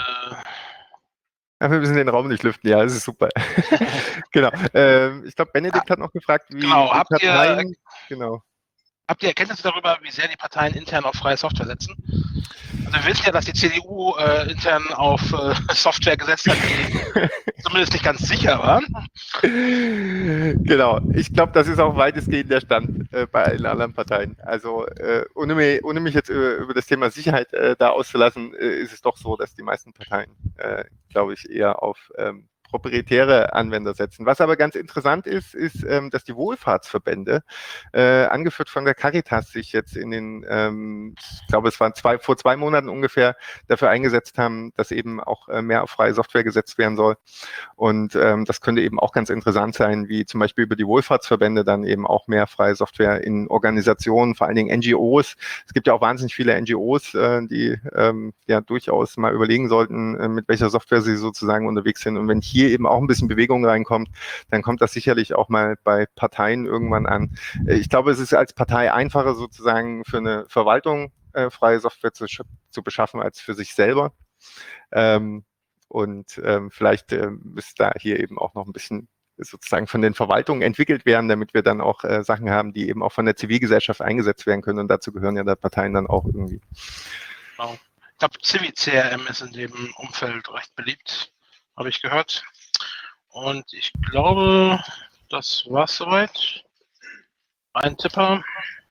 wir müssen den Raum nicht lüften, ja, das ist super. Genau. Ich glaube, Benedikt hat noch gefragt, wie Parteien... Habt ihr Erkenntnisse darüber, wie sehr die Parteien intern auf freie Software setzen? Also wir wissen ja, dass die CDU intern auf Software gesetzt hat, die zumindest nicht ganz sicher war. Genau, ich glaube, das ist auch weitestgehend der Stand bei allen anderen Parteien. Also ohne mich jetzt über das Thema Sicherheit da auszulassen, ist es doch so, dass die meisten Parteien, glaube ich, eher auf proprietäre Anwender setzen. Was aber ganz interessant ist, dass die Wohlfahrtsverbände, angeführt von der Caritas, sich jetzt in den, ich glaube, es waren vor 2 Monaten ungefähr, dafür eingesetzt haben, dass eben auch mehr auf freie Software gesetzt werden soll. Und das könnte eben auch ganz interessant sein, wie zum Beispiel über die Wohlfahrtsverbände dann eben auch mehr freie Software in Organisationen, vor allen Dingen NGOs. Es gibt ja auch wahnsinnig viele NGOs, die ja durchaus mal überlegen sollten, mit welcher Software sie sozusagen unterwegs sind. Und wenn hier eben auch ein bisschen Bewegung reinkommt, dann kommt das sicherlich auch mal bei Parteien irgendwann an. Ich glaube, es ist als Partei einfacher sozusagen für eine Verwaltung freie Software zu beschaffen als für sich selber. Vielleicht müsste da hier eben auch noch ein bisschen sozusagen von den Verwaltungen entwickelt werden, damit wir dann auch Sachen haben, die eben auch von der Zivilgesellschaft eingesetzt werden können. Und dazu gehören ja die Parteien dann auch irgendwie. Genau. Ich glaube, Civi-CRM ist in dem Umfeld recht beliebt, habe ich gehört. Und ich glaube, das war's soweit. Ein Tipper.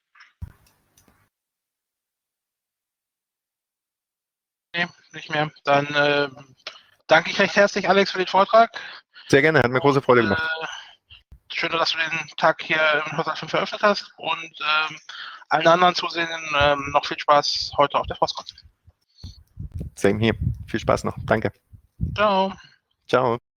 Nee, nicht mehr. Dann danke ich recht herzlich, Alex, für den Vortrag. Sehr gerne, hat mir große Freude gemacht. Schön, dass du den Tag hier im Hörsaal 5 eröffnet hast, und allen anderen Zusehenden noch viel Spaß heute auf der FOSSCON. Same hier. Viel Spaß noch. Danke. Ciao. Ciao.